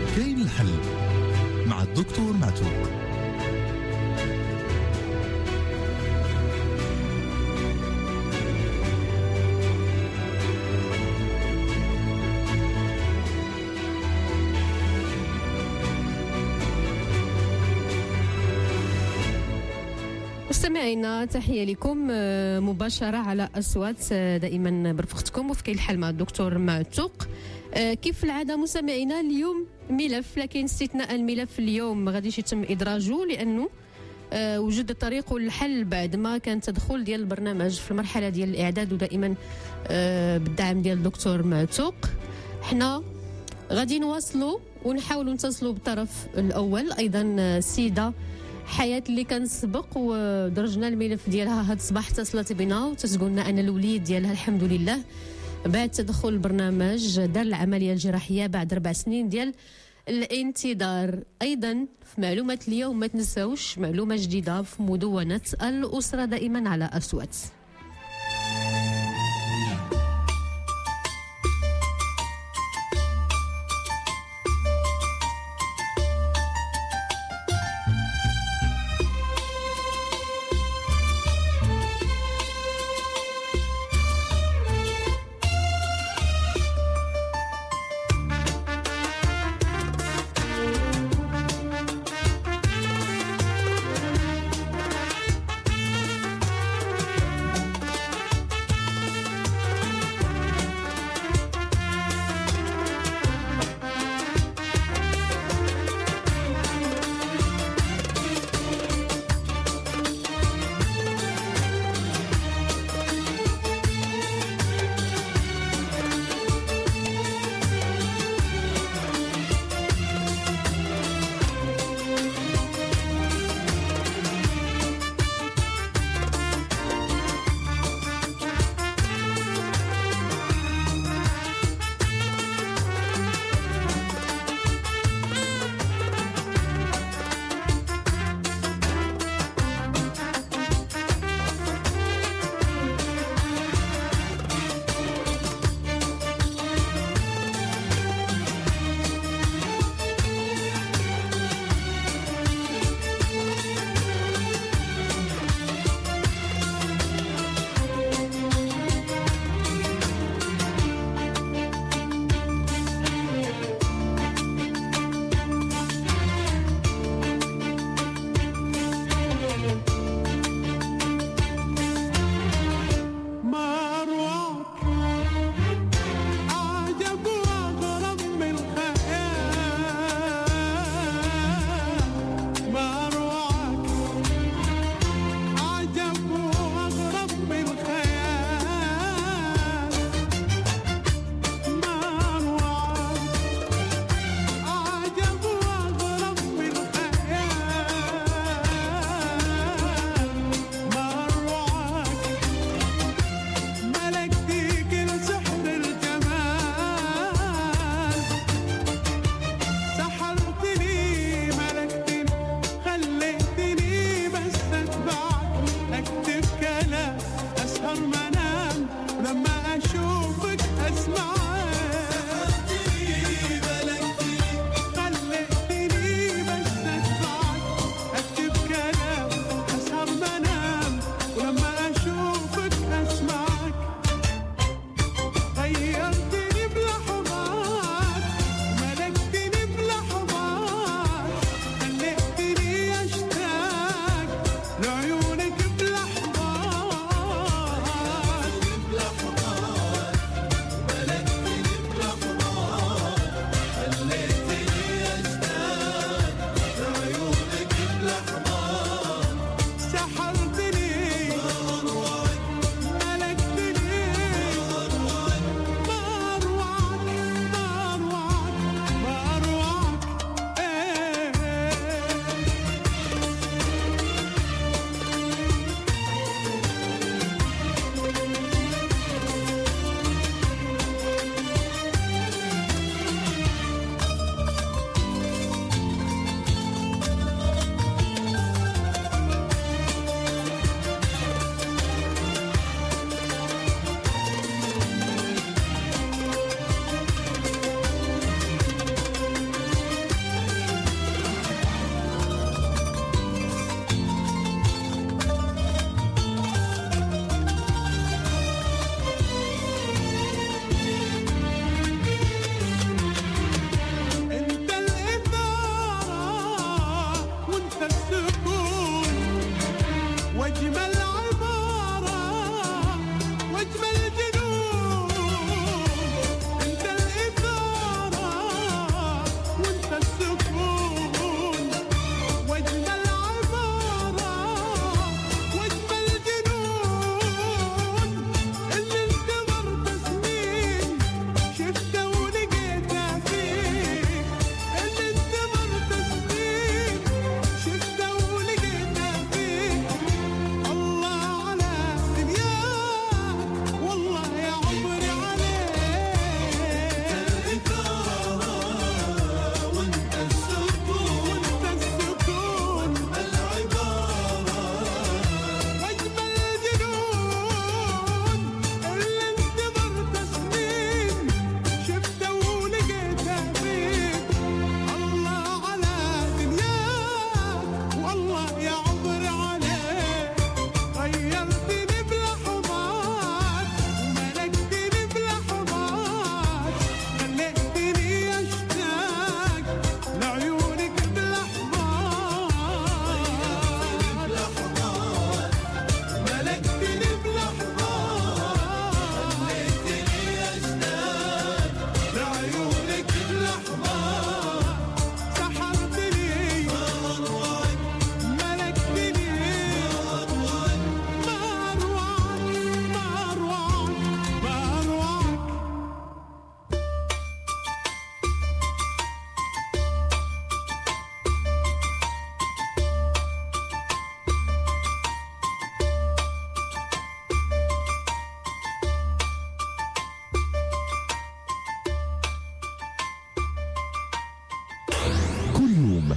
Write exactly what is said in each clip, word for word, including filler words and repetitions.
كاين الحل مع الدكتور معتوق. مستمعينا تحية لكم مباشرة على أصوات دائما برفقتكم وفي كاين الحل مع الدكتور معتوق. كيف العادة مستمعينا اليوم ملف، لكن استثناء الملف اليوم ما غاديش يتم إدراجه لأنه وجد طريق الحل بعد ما كان تدخل ديال البرنامج في المرحلة ديال الإعداد ودائما بالدعم ديال الدكتور معتوق. حنا غادي نواصلوا ونحاولوا نتصلوا بالطرف الأول أيضا السيدة حياة اللي كان سبق ودرجنا الملف ديالها هاد الصباح اتصلت بنا وتتقولنا أن الوليد ديالها الحمد لله بعد تدخل البرنامج دار العملية الجراحية بعد أربع سنين ديال الانتظار. أيضا في معلومة اليوم ما تنساوش معلومة جديدة في مدونة الأسرة دائما على أصوات.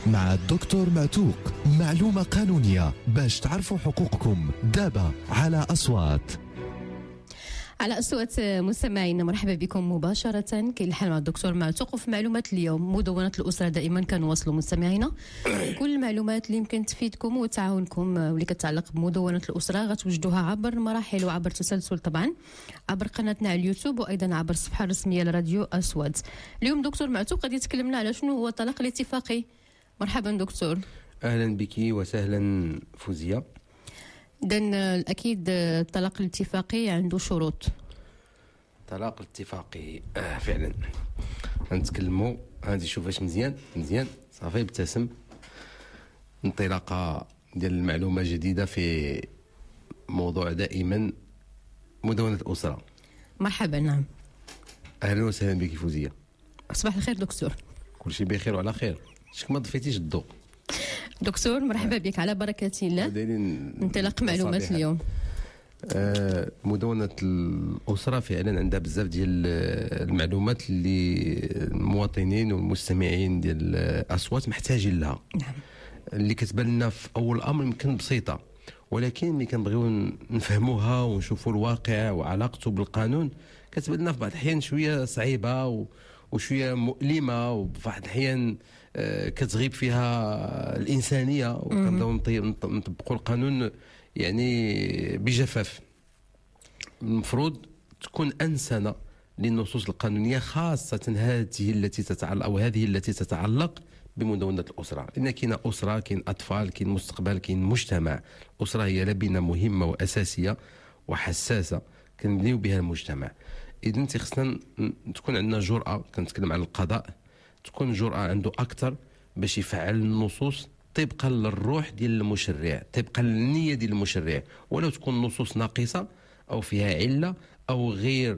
مع الدكتور معتوق. معلومة قانونية باش تعرفوا حقوقكم دابا على أصوات. على أصوات مستمعينا، مرحبا بكم مباشرة. كاين الحال مع الدكتور معتوق. وفي معلومات اليوم، مدونة الأسرة دائما كنواصلوا مستمعينا كل المعلومات اللي يمكن تفيدكم وتعاونكم واللي كتعلق بمدونة الأسرة غتوجدوها عبر مراحل وعبر تسلسل، طبعا عبر قناتنا على اليوتيوب وأيضا عبر الصفحة الرسمية لراديو أصوات. اليوم دكتور معتوق غادي يتكلمنا على شنو هو الطلاق الاتفاقي. مرحبا دكتور. أهلا بك وسهلا فوزية. إذن أكيد الطلاق الاتفاقي عنده شروط. الطلاق الاتفاقي آه فعلا غنتكلموا. غادي شوفاش مزيان مزيان صافي ابتسم. انطلاقه ديال المعلومه جديده في موضوع دائما مدونة الأسرة. مرحبا. نعم، أهلا وسهلا بك فوزية. صباح الخير دكتور. كل شيء بخير وعلى خير. شك ما ضفيتيش الضوء دكتور. مرحبا بك على بركة الله. انطلاق معلومات اليوم. آه مدونة الأسرة فعلا عندها بزاف ديال المعلومات اللي المواطنين والمستمعين ديال الأصوات محتاجين لها. نعم. اللي كتبان لنا في أول الأمر يمكن بسيطة، ولكن ملي كنبغيو نفهموها ونشوفوا الواقع وعلاقته بالقانون كتبان لنا في بعض الأحيان شوية صعيبة وشوية مؤلمة، وفي بعض الأحيان كتغيب فيها الإنسانية، وكنبداو نطبقوا القانون يعني بجفاف. المفروض تكون أنسنة للنصوص القانونية، خاصة هذه التي تتعلق أو هذه التي تتعلق بمدونة الأسرة، لأن كاين أسرة، كاين أطفال، كاين مستقبل، كاين مجتمع. الأسرة هي لبنة مهمة وأساسية وحساسة كنبنيو بها المجتمع. إذن خصنا تكون عندنا جرأة، كنتكلم على القضاء، تكون جرأة عنده أكثر باش يفعل النصوص طبقا للروح ديال المشرع، طبقا للنية ديال المشرع، ولو تكون نصوص ناقصة أو فيها علة أو غير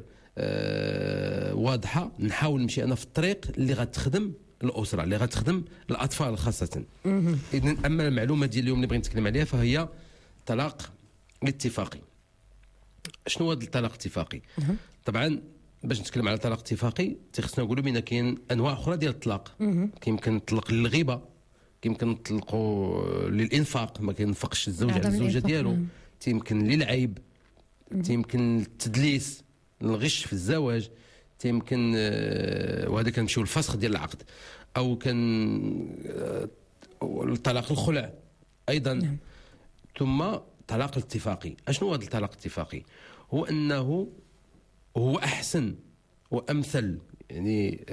آه واضحة. نحاول نمشي أنا في الطريق اللي غتخدم الأسرة، اللي غتخدم الأطفال خاصة. إذن أما المعلومة ديال اليوم اللي بغيت نتكلم عليها فهي طلاق اتفاقي. شنو هو الطلاق الاتفاقي؟ طبعا باش نتكلم على طلاق اتفاقي خصنا نقولوا بان كاين انواع اخرى ديال الطلاق. كيمكن نطلق للغيبه، كيمكن نطلقوا للانفاق، ما كينفقش الزوج على الزوجه ديالو، تيمكن للعيب، تيمكن التدليس، الغش في الزواج، تيمكن آه وهذا كنمشيو للفسخ ديال العقد، او كان آه الطلاق الخلع ايضا. نعم. ثم طلاق الاتفاقي. اشنو هو الطلاق الاتفاقي؟ هو انه هو احسن وامثل يعني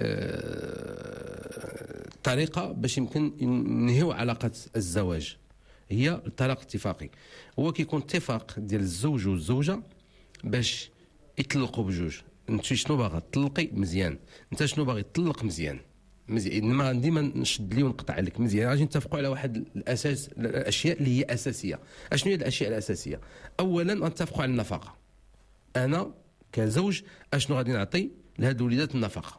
آه طريقه باش يمكن ننهيو علاقه الزواج، هي الطلاق الاتفاقي. هو كيكون اتفاق ديال الزوج والزوجه باش يطلقوا بجوج. انت شنو باغا تطلقي مزيان، انت شنو باغي تطلق مزيان مزيان. ما عندي ما نشد لي ونقطع لك مزيان. غادي نتفقوا على واحد الاساس، الاشياء اللي هي اساسيه. اشنو هي الاشياء الاساسيه؟ اولا نتفقوا على النفقه. انا كزوج اشنو غادي نعطي لهاد الوليدات النفقه،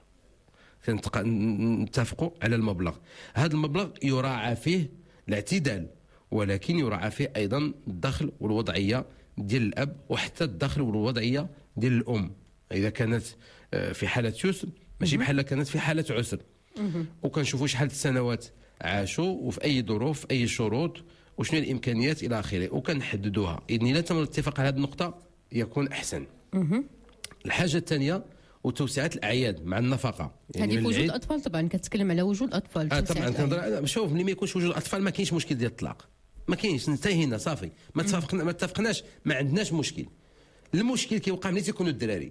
نتفقوا على المبلغ. هذا المبلغ يراعى فيه الاعتدال، ولكن يراعى فيه ايضا الدخل والوضعيه ديال الاب، وحتى الدخل والوضعيه ديال الام اذا كانت في حاله يسر، ماشي بحال كانت في حاله عسر. وكنشوفوا شحال السنوات عاشوا وفي اي ظروف، في اي شروط، وشنو الامكانيات الى اخره، وكنحددوها. اذا لا تم الاتفاق على هذه النقطه يكون احسن. الحاجه الثانيه وتوسعه الاعياد مع النفقه. يعني هذه وجود اطفال، طبعا كتكلم على وجود اطفال. آه طبعا كنهضر. شوف ملي ما يكونش وجود اطفال ما كاينش مشكل ديال الطلاق، ما كاينش، انتهينا صافي. ما اتفقنا ما اتفقناش، ما عندناش مشكل. المشكل كيوقع ملي تيكونوا الدراري.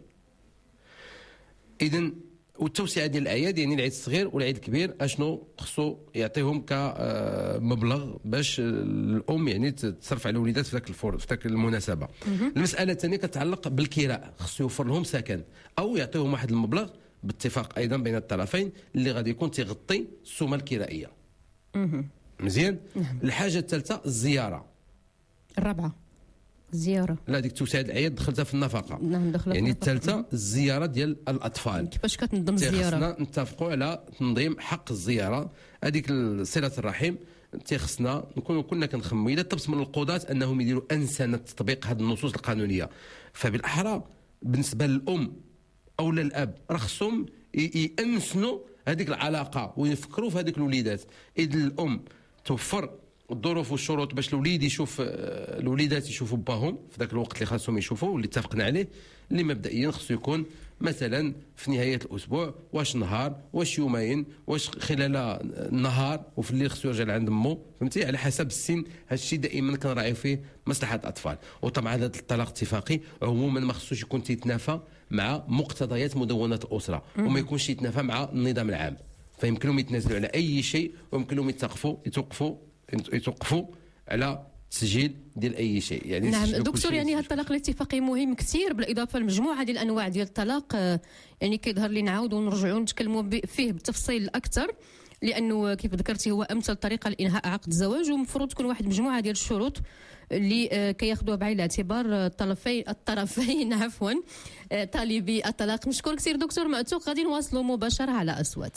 اذا والتوسعه ديال الاعياد، يعني العيد الصغير والعيد الكبير اشنو خصو يعطيهم كمبلغ باش الام يعني تصرف على الوليدات في ذاك الفور في ذاك المناسبه. المساله الثانيه كتعلق بالكراء، خصو يوفر لهم سكن او يعطيهم واحد المبلغ باتفاق ايضا بين الطرفين اللي غادي يكون تيغطي السومه الكرائيه. مزيان. الحاجه الثالثه الزياره. الرابعه الزياره. لا ديك توسعه الاعياد دخلتها في النفقه. نعم دخلت يعني الثالثه الزياره ديال الاطفال. كيفاش كتنظم الزياره؟ خصنا نتفقوا على تنظيم حق الزياره، هذيك صله الرحم. تيخصنا نكونوا كنا كنخموا اذا طلبت من القضاة انهم يديروا انسنه تطبيق هذه النصوص القانونيه، فبالاحرى بالنسبه للام او للاب راه خصهم يأنسنوا هذيك العلاقه ويفكروا في هذيك الوليدات. اذا الام توفر الظروف والشروط باش الوليد يشوف الوليدات يشوفوا باهم في ذاك الوقت اللي خاصهم يشوفوا واللي اتفقنا عليه، اللي مبدئيا خصو يكون مثلا في نهايه الاسبوع، واش نهار واش يومين واش خلال النهار، وفي الليل خصو يرجع لعند امه، فهمتي، على حسب السن. هذا الشيء دائما كنراعيو فيه مصلحه الاطفال. وطبعا هذا الطلاق الاتفاقي عموما ما خصوش يكون تيتنافى مع مقتضيات مدونه الاسره، وما يكونش يتنافى مع النظام العام. فيمكن لهم يتنازلوا على اي شيء، ويمكن لهم يتوقفوا يتوقفوا يتوقفوا على تسجيل ديال اي شيء. يعني نعم دكتور، يعني هذا الطلاق الاتفاقي مهم كثير، بالاضافه لمجموعه ديال الانواع ديال الطلاق. يعني كيظهر لي نعاودوا ونرجعوا نتكلموا فيه بالتفصيل اكثر، لانه كيف ذكرتي هو امثل طريقه لانهاء عقد الزواج، ومفروض تكون واحد مجموعه ديال الشروط اللي كياخذوها بعين الاعتبار الطرفين الطرفين عفوا طالبي الطلاق. مشكور كثير دكتور معتوق. غادي نواصلوا مباشره على اصوات.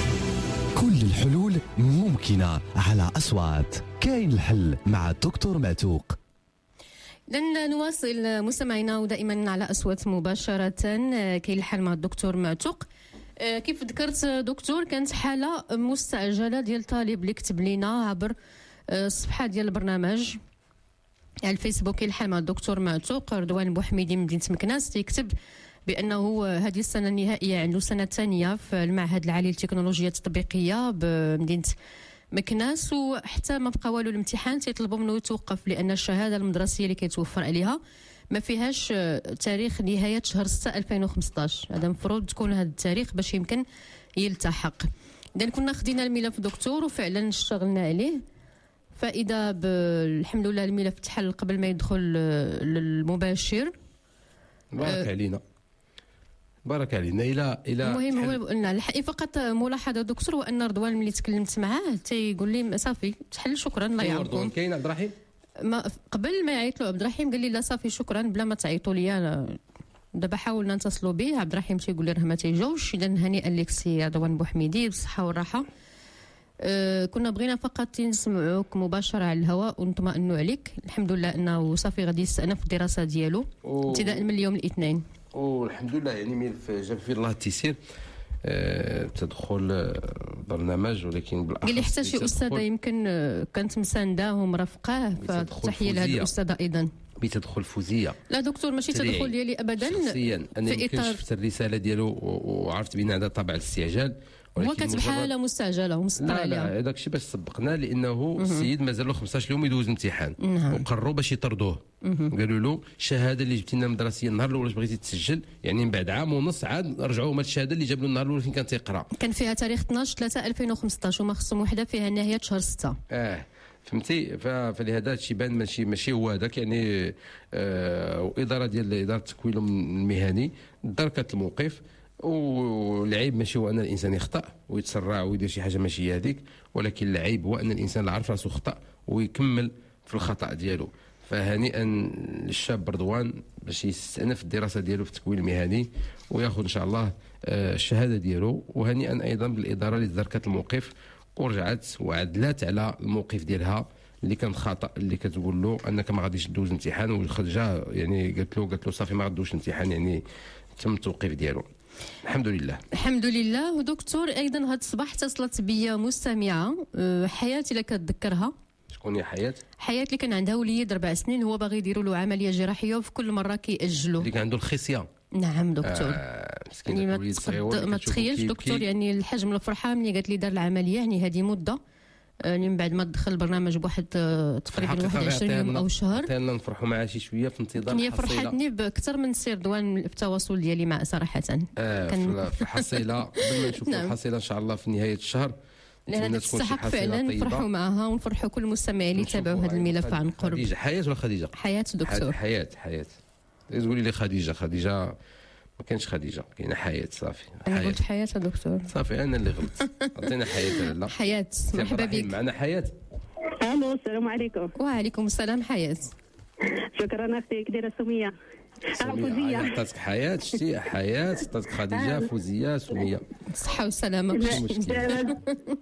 كل الحلول ممكنة على أصوات. كاين الحل مع الدكتور معتوق. لن نواصل مستمعينا ودائما على أصوات مباشرة. كاين الحل مع الدكتور معتوق. كيف ذكرت دكتور، كانت حالة مستعجلة ديال طالب اللي كتب لنا عبر الصفحة ديال البرنامج على الفيسبوك. كاين الحل مع الدكتور معتوق. رضوان بوحميدي من مدينة مكناس تيكتب بأنه هذه السنة النهائية عنده سنة ثانية في المعهد العالي للتكنولوجيا التطبيقية بمدينة مكناس، وحتى ما بقى والو الامتحان تيطلبوا منه يتوقف، لأن الشهادة المدرسية اللي كيتوفر عليها ما فيهاش تاريخ نهاية شهر ستة ألفين وخمسطاش. هذا مفروض تكون هذا التاريخ باش يمكن يلتحق. إذا كنا خدينا الملف دكتور وفعلا اشتغلنا عليه، فإذا الحمد لله الملف تحل قبل ما يدخل للمباشر. بارك علينا بارك علينا. الى الى المهم هو قلنا الحقيقه فقط ملاحظه دكتور، وان رضوان ملي تكلمت معاه تيقول لي صافي تحل شكرا الله يعاونكم. كاين عبد الرحيم ما قبل ما يعيط له عبد الرحيم قال لي لا صافي شكرا بلا ما تعيطوا لي. انا دابا حاولنا نتصلوا به، عبد الرحيم تيقول لي راه ما تيجوش. اذا هنيئا لك سي رضوان بوحميدي بالصحه والراحه. أه كنا بغينا فقط نسمعوك مباشره على الهواء ونطمئنوا عليك. الحمد لله انه صافي غادي يستأنف الدراسه ديالو ابتداء من اليوم الاثنين، والحمد لله. يعني ملف جاب فيه الله التيسير. أه تدخل برنامج، ولكن بالاخص قال لي حتى شي استاذه يمكن كانت مسانده ومرافقاه، فتحيه لهذه الاستاذه ايضا. بتدخل فوزيه. لا دكتور ماشي تدخل ديالي ابدا شخصيا. انا يمكن شفت الرساله ديالو وعرفت بان هذا طبع الاستعجال، هو كاتب حاله مستعجله ومسطر عليها. لا لا هذاك الشيء باش سبقنا، لانه السيد مازال له خمسطاش يوم يدوز امتحان. نعم. وقرروا باش يطردوه. قالوا له الشهاده اللي جبتي لنا المدرسيه النهار الاول بغيتي تسجل، يعني من بعد عام ونص عاد رجعوا هما الشهاده اللي جاب له النهار الاول فين كان تيقرا. كان فيها تاريخ اثناش ثلاثة ألفين وخمسطاش وما خصهم وحده فيها نهايه شهر ستة. اه فهمتي. فلهذا الشيء بان ماشي ماشي هو هذاك. يعني آه واداره ديال اداره التكوين المهني دركت الموقف. والعيب ماشي هو ان الانسان يخطا ويتسرع ويدير شي حاجه ماشي هذيك، ولكن العيب هو ان الانسان اللي عرف راسو خطا ويكمل في الخطا ديالو. فهنيئا للشاب رضوان باش يستأنف الدراسه ديالو في التكوين المهني وياخذ ان شاء الله الشهاده ديالو. وهنيئا ايضا بالاداره اللي تداركت الموقف ورجعت وعدلات على الموقف ديالها اللي كان خطا، اللي كتقول له انك ما غاديش دوز الامتحان، وخرجا يعني قالت له قالت له صافي ما غادوش الامتحان، يعني تم التوقيف ديالو. الحمد لله الحمد لله. ودكتور ايضا هذا الصباح اتصلت بيا مستمعه حياه اللي كتذكرها. شكون هي حياه؟ حياه اللي كان عندها وليد اربع سنين، هو باغي يديروا له عمليه جراحيه وفي كل مره كيأجلوا. اللي كان عنده الخصيه. نعم دكتور. آه يعني ما, تقد... ما تخيلش دكتور، يعني الحجم الفرحه ملي قالت لي دار العمليه، يعني هذه مده يعني من بعد ما دخل البرنامج بواحد تقريبا واحد وعشرين يوم او شهر. حتى نفرحوا معها شي شويه في انتظار الحصيله. هي فرحتني باكثر من سير دوان في التواصل ديالي مع صراحه. آه كان في الحصيله قبل ما نشوفوا نعم. الحصيله ان شاء الله في نهايه الشهر لأن تستحق فعلا نفرحوا معها ونفرحوا كل المستمعين اللي تابعوا هذا الملف عن قرب. خديجه حياه ولا خديجه؟ حياه دكتور. حياه حياه. تقولي لي خديجه خديجه ما كانش خديجه، كاينه حياه. صافي انا قلت حياه دكتور. صافي انا اللي غلطت. عطينا حياه. لا حياه مرحبا بك. معنا حياه. الو السلام عليكم. وعليكم السلام حياه. شكرا اختي كديره سميه. فوزيه عطاتك حياه. شتي حياه عطاتك خديجه فوزيه سميه. الصحه والسلامه. مش مشكل.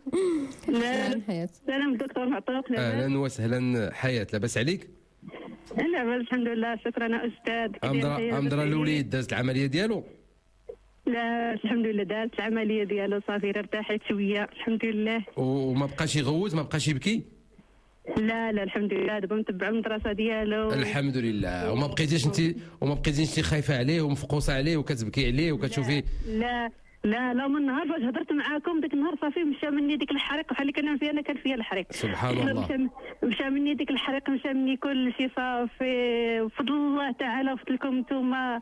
لا حياه. سلام دكتور معطوق. اهلا وسهلا حياه. لاباس عليك؟ لا الحمد لله شكرا استاذ. امضرا امضرا الوليد داز العمليه ديالو؟ لا الحمد لله دارت العمليه ديالو صافي ارتاحت شويه الحمد لله. وما بقاش يغوت ما بقاش يبكي؟ لا لا الحمد لله دابا متبع المدرسه ديالو الحمد لله. وما بقيتيش انت وما بقيتيش انت خايفه عليه ومفقوسه عليه وكتبكي عليه وكتشوفي؟ لا لا لا من نهار فاش هضرت معاكم ديك النهار صافي مشى مني ديك الحريق بحال اللي كان فيها انا كان فيها الحريق. سبحان الله. مشى, مشى مني ديك الحريق مشى مني كل شيء صافي بفضل الله تعالى وفضل لكم نتوما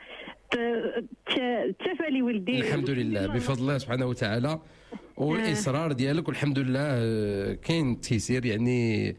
تشافى لي ولدي. الحمد لله بفضل الله سبحانه وتعالى والاصرار ديالك والحمد لله كاين تيسير يعني.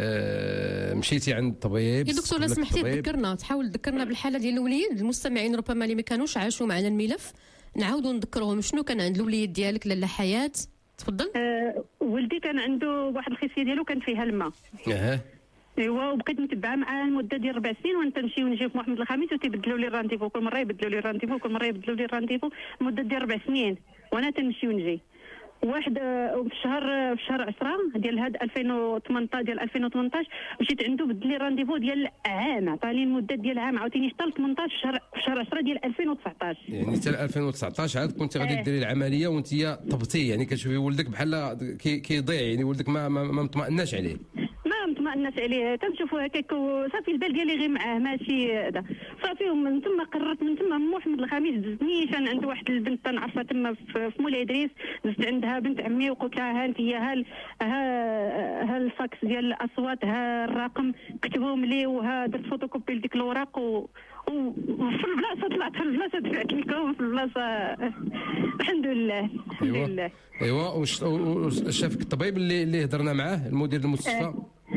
آه مشيتي عند الطبيب. يا دكتور لو سمحتي تذكرنا تحاول تذكرنا بالحاله ديال الوليد المستمعين ربما اللي ما كانوش عاشوا معنا الملف نعاودوا نذكرهم شنو كان عند الوليد ديالك لاله حياه. تفضل. آه ولدي كان عنده واحد الخصيه ديالو كانت فيها الماء. اها ايوا وبقيت متبعه معاه المده ديال ربع سنين وانت نمشي ونجي في محمد الخميس وتيبدلوا لي الرانديفو كل مره يبدلوا لي الرانديفو كل مره يبدلوا لي الرانديفو المده ديال ربع سنين وانا تنمشي ونجي. واحد في شهر في شهر عشرة ديال هاد ألفين وثمنطاش ديال ألفين وثمنطاش مشيت عنده بدل لي رانديفو ديال عام عطاني المده ديال عام عاوتاني حتى ل ثمنطاش في شهر في شهر عشرة ديال ألفين وتسعطاش. يعني حتى ألفين وتسعطاش عاد كنت غادي ديري العمليه وانت طبتي يعني كتشوفي ولدك بحال كيضيع يعني ولدك ما ما, ما مطمئناش عليه. ما مطمئناش عليه تنشوفوا هكاك صافي البال ديالي غير معاه ماشي هذا صافي. ومن ثم قررت من ثم محمد الخميس دزتني كان عند واحد البنت تنعرفها تما في مولاي ادريس دزت عندها بنت عمي وقلت لها ها انت ها ها ها الفاكس ديال الاصوات ها الرقم كتبهم لي وها درت فوتوكوبي لديك الوراق و وفي البلاصه طلعت في البلاصه دفعت لكم في البلاصه الحمد لله الحمد لله. ايوا واش شافك الطبيب اللي اللي هضرنا معاه المدير المستشفى؟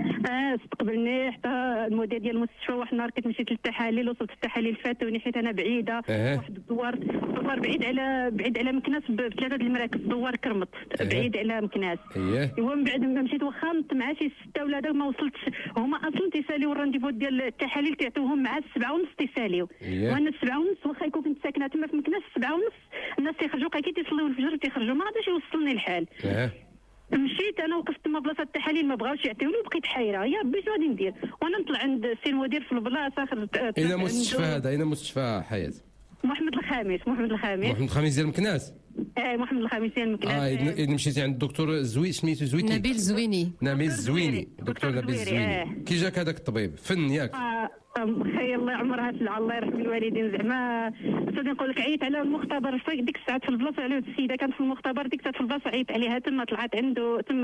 اه استقبلني حتى المدير ديال المستشفى. واحد النهار كنت مشيت للتحاليل وصلت التحاليل فاتوني حيت انا بعيده. أه. واحد الدوار الدوار بعيد على بعيد على مكناس بثلاثه د المراكز دوار كرمط. أه. بعيد على مكناس. اييه ايوا من بعد ما مشيت واخا نط مع شي سته ولا هذا ما وصلتش. هما اصلا تيساليو الرانديفو ديال التحاليل تيعطيوهم مع السبعه ونص تيساليو. أيه. وانا السبعه ونص واخا يكون كنت ساكنه تما في مكناس السبعه ونص الناس تيخرجوا كي تيصليو الفجر تيخرجوا ما غاديش يوصلني الحال. أه. مشيت انا وقفت تما بلاصه التحاليل ما بغاوش يعطيوني وبقيت حايره يا ربي شنو غادي ندير. وانا نطلع عند السي المدير في البلاصه خرجت. اين مستشفى هذا؟ اين مستشفى حياه؟ محمد الخامس. محمد الخامس محمد الخامس ديال مكناس. اه محمد الخامس ديال مكناس. اه اذا مشيتي عند الدكتور زوي سميتو زويتي نبيل زويني. نبيل زويني دكتور نبيل زويني. آه. كي جاك هذاك الطبيب فن ياك؟ آه خير الله عمرها سلعه الله يرحم الوالدين. زعما غادي نقول لك عيط على المختبر في ديك الساعات في البلاصه على السيده كانت في المختبر ديك الساعات في البلاصه عيط عليها تما طلعت عنده تما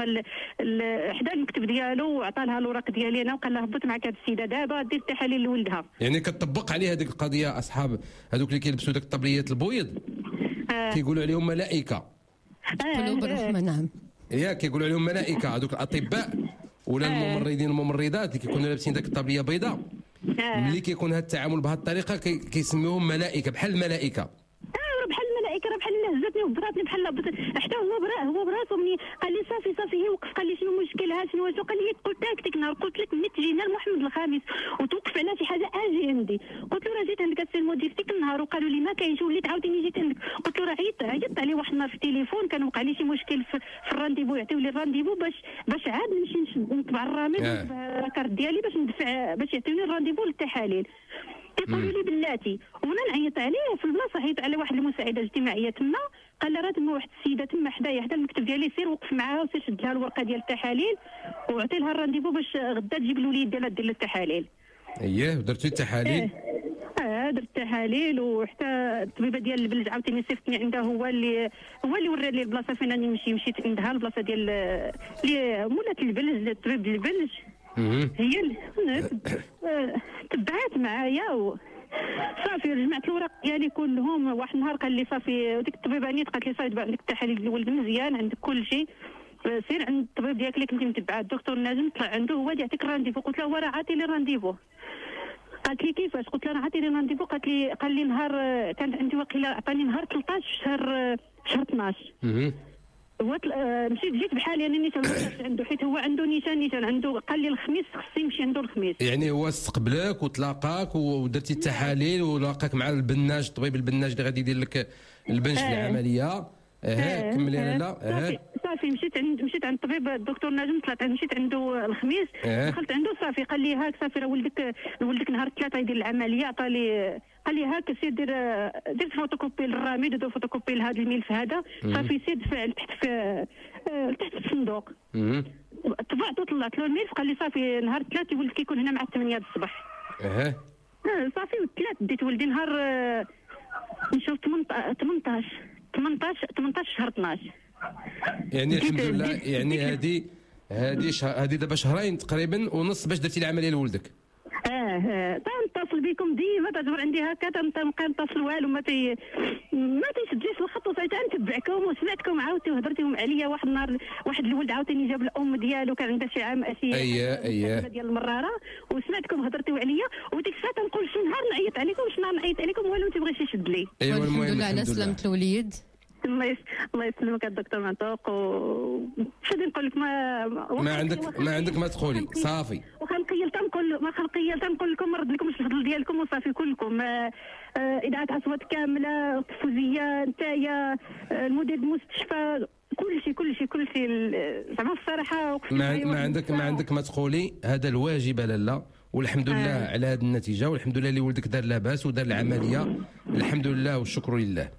حدا المكتب ديالو وعطى لها الوراق ديالي انا وقال لها هبط معك هذه السيده دابا دير التحاليل لولدها. يعني كتطبق عليها هذيك القضيه اصحاب هذوك اللي كيلبسوا داك الطبليات البويض آه. كيقولوا عليهم ملائكه. قلوب الرحمه. نعم ياك كيقولوا عليهم ملائكه هذوك الاطباء ولا الممرضين الممرضات اللي كيكونوا لابسين داك الطبليه بيضاء. آه. ملي كيكون هذا التعامل بهذه الطريقه كيسميوهم ملائكه بحال الملائكه. بحال الملائكه راه بحال اللي هزتني وبراتني بحال حتى هو برا هو براسو مني قال لي صافي صافي هي وقف قال لي شنو المشكل ها شنو واش قال لي قلت لك ديك النهار قلت لك ملي تجينا لمحمد الخامس وتوقف على شي حاجه اجي عندي. قلت له راه جيت عندك السي المدير ديك النهار وقالوا لي ما كاينش وليت عاوتاني جيت عندك. قلت له راه عيطت عيطت عليه واحد النهار في التليفون كان وقع لي شي مشكل في, في الرانديفو يعطيو لي الرانديفو باش باش عاد نمشي نتبع الرامي ونتبع الكارت ديالي باش ندفع باش يعطيوني الرانديفو للتحاليل. يقولوا لي بلاتي وانا نعيط عليه في البلاصه عيط على واحد المساعده اجتماعيه تما قال لها راه تما واحد السيده تما حدايا حدا المكتب ديالي سير وقف معاها وسير شد لها الورقه ديال التحاليل وعطي لها الرانديفو باش غدا تجيب الوليد ديالها دير التحاليل. اييه درتي التحاليل؟ اه درت التحاليل وحتى الطبيبه ديال البلج عاوتاني صيفطني عندها هو اللي هو اللي ورى لي البلاصه فين راني نمشي مشيت عندها البلاصه ديال اللي مولات البلج الطبيب البلج هي اللي تبعات معايا و صافي جمعت الوراق ديالي كلهم. واحد النهار قال لي صافي ديك الطبيبه نيت قالت لي صافي دابا عندك التحاليل الولد مزيان عندك كل شيء سير عند الطبيب ديالك اللي كنتي متبعه الدكتور ناجم طلع عنده هو اللي يعطيك الرانديفو. قلت له هو راه عاطي لي الرانديفو. قالت لي كيفاش؟ قلت لها راه عاطي لي الرانديفو. قالت لي قال لي نهار كانت عندي وقيله عطاني نهار ثلاثطاش شهر شهر اثناش. هو مشيت جيت بحالي انا نيشان عنده حيت هو عنده نيشان نيشان عنده قال لي الخميس خصني نمشي عنده الخميس. يعني هو استقبلك وتلاقاك ودرتي التحاليل ولاقاك مع البناج الطبيب البناج اللي غادي يدير لك البنج في العمليه. اه كملي انا لا صافي صافي مشيت عند مشيت عند الطبيب الدكتور ناجم طلعت مشيت عنده الخميس. دخلت عنده صافي قال لي هاك صافي راه ولدك ولدك نهار الثلاثه يدير العمليه عطى لي قال لي هاك سير دير درت فوتوكوبي للرامي درت فوتوكوبي لهذا الملف هذا صافي سير دفع تحت في آه، تحت في الصندوق. طبعت وطلعت له الملف قال لي صافي نهار الثلاث ولد كيكون هنا مع ثمانية الصباح. اها صافي والثلاث ديت ولدي نهار آه، نشوف ثمنطاش ثمنطاش ثمنطاش شهر اثناش. يعني الحمد لله يعني هذه هذه هذه دابا شهرين تقريبا ونص باش درتي العمليه لولدك. اه تنتصل بكم ديما تجبر عندي هكا تنبقى نتصل والو ما تي ما تيسجلش الخط وصايت نتبعكم وسمعتكم عاودتي وهضرتيهم عليا. واحد النهار واحد الولد عاوتاني جاب الام ديالو كان عندها شي عام اسيه اييه اييه ديال المراره وسمعتكم هضرتيو عليا وديك الساعه تنقول شي نهار نعيط عليكم شي نهار نعيط عليكم والو ما تيبغيش يشد لي. ايوا الحمد المهم لله على سلامه الوليد. الله يس... الله يسلمك الدكتور معتوق. و شنو نقول لك ما ما عندك ما عندك ما تقولي صافي. وخا نقيل تنقول ما نقيل تنقول لكم نرد لكم الفضل ديالكم وصافي كلكم. آه آه اذاعه اصوات كامله التفوزيه نتايا آه المدير المستشفى كل شيء كل شيء كل شيء زعما الصراحه ما, ما عندك ما عندك ما تقولي. هذا الواجب لاله والحمد لله آه. على هذه النتيجه والحمد لله اللي ولدك دار لاباس ودار العمليه الحمد لله والشكر لله.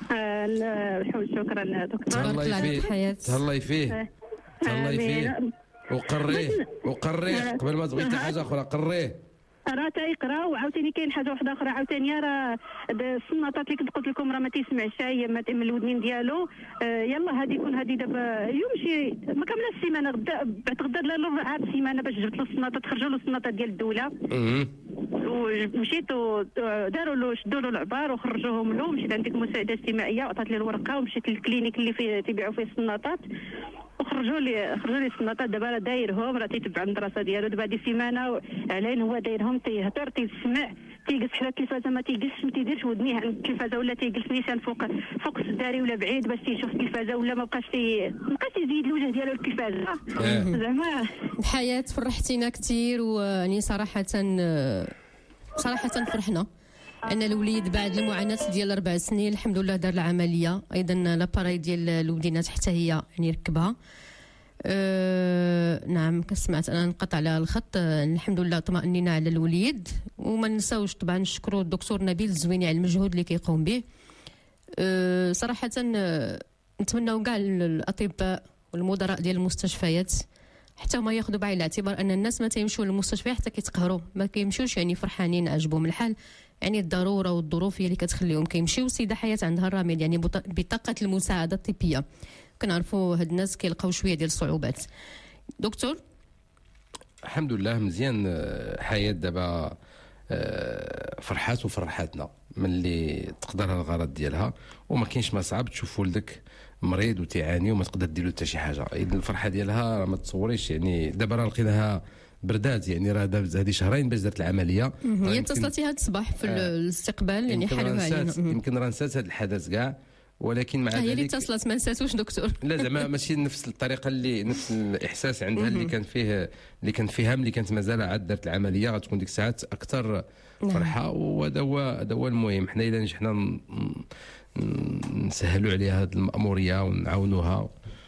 شكرا دكتور. الله يفيه الله يفيه الله يفيه وقريه وقريه قبل ما تبغي حتى حاجه اخرى قريه. راه تيقرا وعاوتاني كاين حاجه واحده اخرى عاوتاني راه الصناطات اللي كنت قلت لكم راه ما تيسمعش هي من الودنين ديالو. آه يلا هذه يكون هذه دابا يمشي ما كامله السيمانه غدا بعد غدا لا عاد السيمانه باش جبت له الصناطات خرجوا له الصناطات ديال الدوله. ومشيت وداروا له شدوا له العبار وخرجوهم له. مشيت عند ديك المساعده الاجتماعيه وعطات لي الورقه ومشيت للكلينيك اللي فيه تيبيعوا فيه الصناطات وخرجوا لي خرجوا لي الصناطات. دابا راه دايرهم راه تيتبع الدراسه ديالو دابا هذه السيمانه علين هو دايرهم تيهضر تيسمع تيجلس حدا التلفازه ما تيجلسش ما تيديرش ودنيه عند التلفازه ولا تيجلس نيشان فوق فوق السداري ولا بعيد باش تيشوف التلفازه ولا ما بقاش تي ما بقاش يزيد الوجه ديالو التلفازه. زعما الحياه فرحتينا كثير ويعني صراحه صراحه فرحنا ان الوليد بعد المعاناه ديال اربع سنين الحمد لله دار العمليه. ايضا لاباراي ديال الودينات حتى هي يعني ركبها. أه نعم كسمعت انا نقطع على الخط. أه الحمد لله طمأنينا على الوليد وما نساوش طبعا نشكروا الدكتور نبيل الزويني على المجهود اللي كيقوم به. أه صراحه أه نتمنوا كاع الاطباء والمدراء ديال المستشفيات حتى هما ياخذوا بعين الاعتبار ان الناس ما تيمشوا للمستشفى حتى كيتقهروا ما كيمشوش يعني فرحانين عجبهم الحال. يعني الضروره والظروف هي اللي كتخليهم كيمشيو. السيده حياه عندها الرامد يعني بطاقه المساعده الطبيه. كنعرفوا هاد الناس كيلقاو شويه ديال الصعوبات. دكتور الحمد لله مزيان. حياه دابا فرحات وفرحاتنا من اللي تقدرها الغرض ديالها وما كاينش ما صعب تشوف ولدك مريض وتعاني وما تقدر دير له حتى شي حاجه. الفرحه ديالها راه ما تصوريش. يعني دابا راه لقيناها بردات يعني راه دابا هذه شهرين باش درت العمليه. هي اتصلتي هذا الصباح في آه الاستقبال يعني حلوها علينا. يمكن راه نسات هذا الحدث كاع ولكن مع ذلك هي اللي اتصلت ما نساتوش دكتور. لا زعما ماشي نفس الطريقه اللي نفس الاحساس عندها اللي كان فيه اللي كان فيها ملي كانت مازال عاد درت العمليه غتكون ديك الساعات اكثر فرحه. وهذا هو هذا هو المهم. حنا الا نجحنا نسهلوا عليها هذه المأموريه ونعاونوها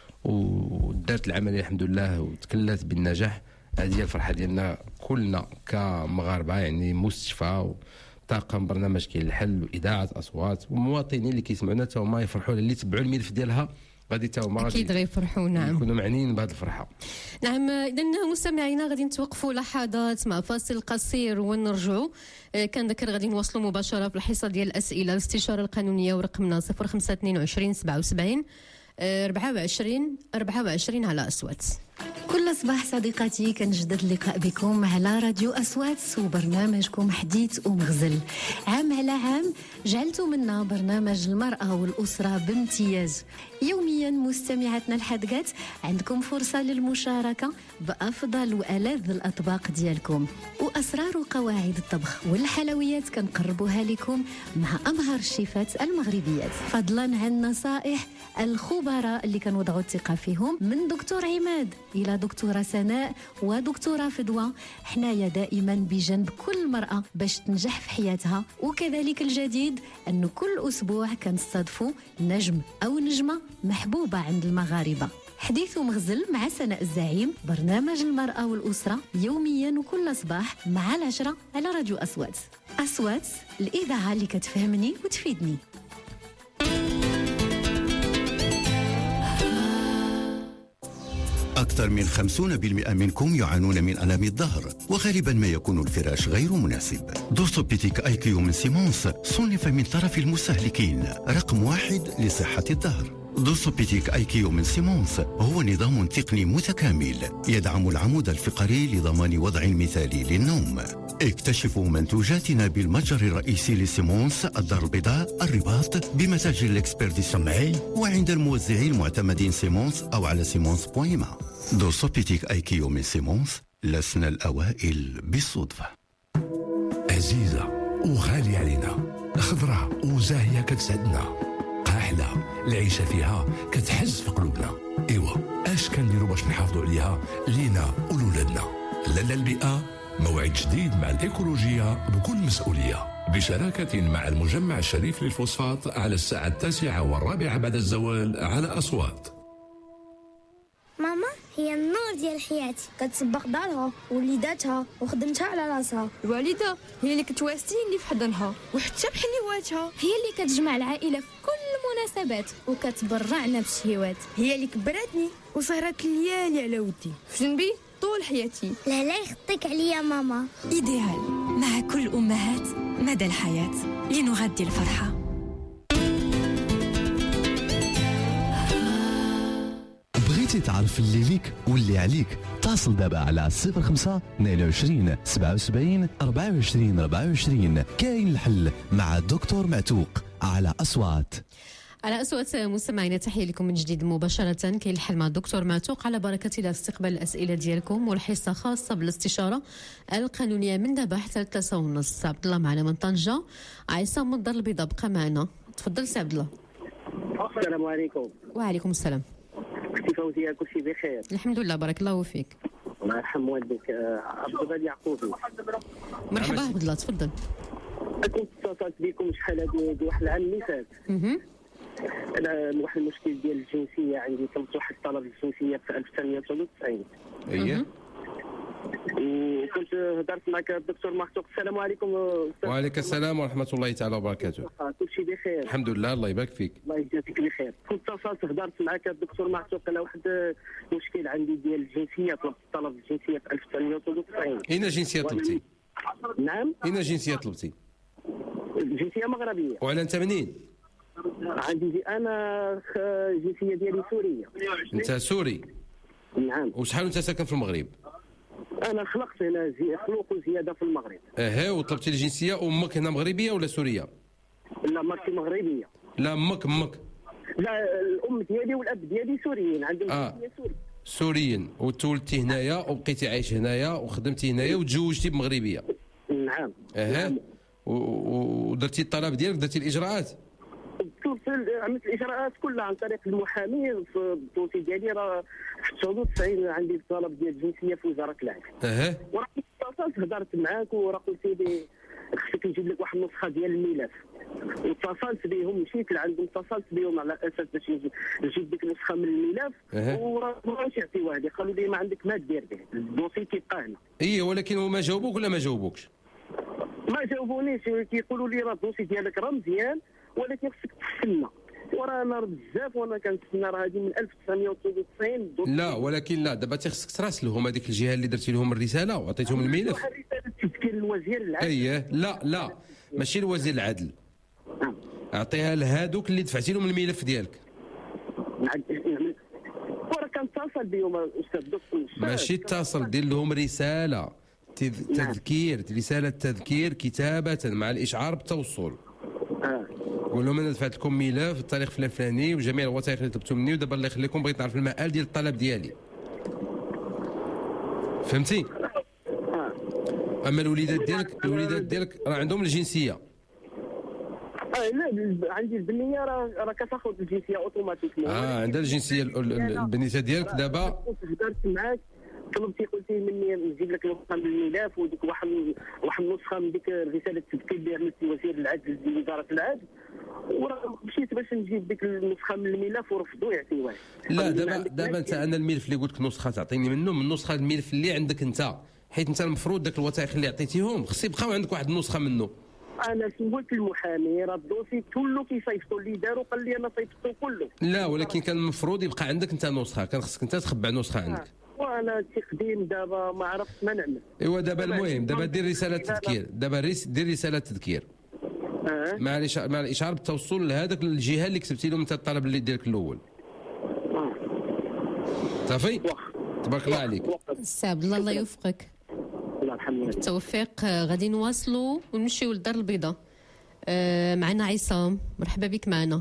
ودارت العمليه الحمد لله وتكلت بالنجاح. هذه هي الفرحه ديالنا كلنا كمغاربه يعني مستشفى طاقم برنامج كاين الحل واذاعه اصوات والمواطنين اللي كيسمعونا حتى هما يفرحوا اللي تبعوا الملف ديالها غادي حتى هما اكيد غيفرحوا. نعم يكونوا معنيين بهذه الفرحه. نعم اذا مستمعينا غادي نتوقفوا لحظات مع فاصل قصير ونرجعوا. كنذكر غادي نواصلوا مباشره في الحصه ديال الاسئله الاستشاره القانونيه ورقمنا صفر خمسة اثنين وعشرين سبعة وسبعين أربعة وعشرين أربعة وعشرين على أصوات. كل صباح صديقاتي كنجدد اللقاء بكم على راديو أصوات وبرنامجكم حديث ومغزل. عام على عام جعلت منا برنامج المرأة والأسرة بامتياز. يوميا مستمعاتنا الحدقات عندكم فرصة للمشاركة بأفضل وألذ الأطباق ديالكم وأسرار وقواعد الطبخ والحلويات كنقربوها لكم مع أمهر الشيفات المغربيات فضلا عن نصائح الخبراء اللي كنوضعوا الثقة فيهم من دكتور عماد إلى دكتورة سناء ودكتورة فدوى. حنايا دائما بجنب كل مرأة باش تنجح في حياتها. وكذلك الجديد أنه كل أسبوع كنستضيفوا نجم أو نجمة محبوبة عند المغاربة. حديث مغزل مع سناء الزعيم، برنامج المرأة والأسرة يوميا وكل صباح مع العشرة على راديو أصوات. أصوات، الإذاعة اللي كتفهمني وتفيدني. أكثر من خمسين بالمئة منكم يعانون من ألم الظهر، وغالبا ما يكون الفراش غير مناسب. دوسوبيتيك آي كيو من سيمونس صنف من طرف المستهلكين رقم واحد لصحة الظهر. دوسوبيتيك آي كيو من سيمونس هو نظام تقني متكامل يدعم العمود الفقري لضمان وضع مثالي للنوم. اكتشفوا منتوجاتنا بالمتجر الرئيسي لسيمونس الدار البيضاء الرباط بمتاجر الاكسبيرت السمعي وعند الموزعين المعتمدين سيمونس أو على سيمونس بويما. دوسوبيتيك آي كيو من سيمونس، لسنا الأوائل بالصدفة. عزيزة وغالية علينا، خضراء وزاهية كتسعدنا، قاحلة العيشة فيها كتحز في قلوبنا. إيوا اش كنديروا باش نحافظوا عليها لينا ولولادنا؟ لالا البيئة موعد جديد مع الإيكولوجية بكل مسؤولية، بشراكة مع المجمع الشريف للفوسفات على الساعة التاسعة والرابعة بعد الزوال على أصوات. ماما هي النور ديال حياتي، كتسبق دارها وليداتها وخدمتها على راسها. الوالده هي اللي كتواسيني اللي في حضنها وحتى بحليواتها، هي اللي كتجمع العائله في كل المناسبات وكتبرعنا بالشهوات. هي اللي كبرتني وسهرت الليالي على ودي في جنبي طول حياتي. لا لا يخطيك عليا ماما. إيديال مع كل أمهات مدى الحياة لنغذي الفرحة. بغيتي تعرف اللي ليك واللي عليك؟ اتصل دابا على صفر خمسة اثنين وعشرين سبعة وسبعين أربعة وعشرين أربعة وعشرين. كاين الحل مع الدكتور معتوق على أصوات. على أصوات مستمعينا، تحية لكم من جديد مباشرة. كاين الحل مع الدكتور معتوق على بركة الله في استقبال الأسئلة ديالكم والحصة خاصة بالاستشارة القانونية من دابا حتى الثلاثة ونص. عبد الله معنا من طنجة، عصام من الدار البيضاء بقى معنا. تفضل سي عبد الله. السلام عليكم. وعليكم السلام. اختي فوزيه كل شيء بخير؟ الحمد لله، بارك الله فيك. الله يرحم والديك. عبد الله اليعقوبي. مرحبا عبد الله، تفضل. كنت اتصلت بكم شحال هذه واحد العام اللي فات. اها. انا واحد المشكل ديال الجنسيه عندي، طلبت واحد الطلب الجنسيه في ألف وتسعمائة وثلاثة وتسعين. اييه. وكنت هضرت معك الدكتور معتوق. السلام عليكم. وعليك السلام ورحمه الله تعالى وبركاته. كل شيء بخير؟ الحمد لله، الله يبارك فيك. الله يجازيك بخير. كنت اتصلت هضرت معك الدكتور معتوق على واحد مشكل عندي ديال الجنسيه، طلبت الطلب الجنسيه في ألف وتسعمائة وثلاثة وتسعين. اين جنسيه طلبتي؟ نعم. اين جنسيه طلبتي؟ الجنسيه مغربيه. وعلى انت منين؟ عندي انا الجنسيه ديالي سوريه. انت سوري؟ نعم. وشحال وانت ساكن في المغرب؟ انا خلقت هنا زي خلوق وزياده في المغرب. اها. وطلبتي الجنسيه، وامك هنا مغربيه ولا سوريه؟ لا مرتي مغربيه. لا امك امك لا الام ديالي والاب ديالي سوريين، عندهم آه. جنسيه سوريه. سوريين، وتولدتي هنايا وبقيتي عايش هنايا وخدمتي هنايا وتزوجتي بمغربيه. نعم. اها. ودرتي الطلب ديالك، درتي الاجراءات؟ عملت الاجراءات كلها عن طريق المحامي. في الدوسي ديالي راه في تسعة وتسعين عندي الطلب ديال الجنسيه في وزاره العدل. اها. وراه اتصلت هضرت معاك وراه قلتي لي خصك نجيب لك واحد النسخه ديال الملف، واتصلت بهم، مشيت لعندهم اتصلت بهم على اساس باش نجيب ديك النسخه من الملف. وراه ما غاديش يعطيوها لي، قالوا لي ما عندك ما دير به، الدوسي كيبقى هنا. ايه، ولكن هما جاوبوك ولا ما جاوبوكش؟ ما جاوبونيش، كيقولوا لي راه الدوسي ديالك راه مزيان ولكن خصك تستنى. وراه انا بزاف وانا كنتسنى، راه هذه من ألف وتسعمائة وثلاثة وتسعين. لا ولكن لا، دابا خصك تراسلهم هذيك الجهه اللي درتي لهم الرساله وعطيتهم الملف. رساله تذكير الوزير العدل. اييه. لا لا ماشي الوزير العدل، اعطيها لهادوك اللي دفعتي لهم الملف ديالك. وراه كنتصل بهم الاستاذ دكتور. ماشي اتصل، دير لهم رساله تذكير، رساله تذكير كتابه مع الاشعار بالتوصل. اه. قول لهم انا دفعت لكم ملف التاريخ فلان فلاني وجميع الوثائق اللي طلبتوا مني، ودابا الله يخليكم بغيت نعرف المآل ديال الطلب ديالي. فهمتي؟ اه. اما الوليدات ديالك، الوليدات ديالك راه عندهم الجنسيه. اه لا عندي البنيه راه راه كتاخذ الجنسيه اوتوماتيكمون. اه عندها الجنسيه البنيته ديالك دابا. كنت هضرت معاك طلبتي قلتي مني نجيب لك نسخه من الملف وديك واحد واحد النسخه من ديك رساله التذكير اللي عملت وزير العدل لوزاره العدل، وراه مشيت باش نجيب ديك النسخه من الملف ورفضوا يعطيوها. لا دابا دابا انت انا الملف اللي قلت لك نسخه تعطيني منه من نسخه الملف اللي عندك انت، حيت انت المفروض داك الوثائق اللي عطيتيهم خص يبقاو عندك واحد النسخه منه. انا سولت المحامي راه الدوسي كله كيصيفطوا اللي داروا قال لي انا صيفطته كله. لا ولكن كان المفروض يبقى عندك انت نسخه، كان خصك انت تخبع نسخه عندك. آه. وانا تقديم دابا ما عرفت ما نعمل. ايوا دابا المهم دابا دير رساله تذكير، دابا دير رساله تذكير آه. مع الاشاره مع الاشاره بالتوصل لهذاك الجهه اللي كتبتي لهم انت الطلب اللي ديالك الاول. صافي تبارك الله عليك. السي عبد الله الله يوفقك. الله الحمد لله. بالتوفيق. غادي نواصلوا ونمشيو للدار البيضاء. آه معنا عصام، مرحبا بك معنا.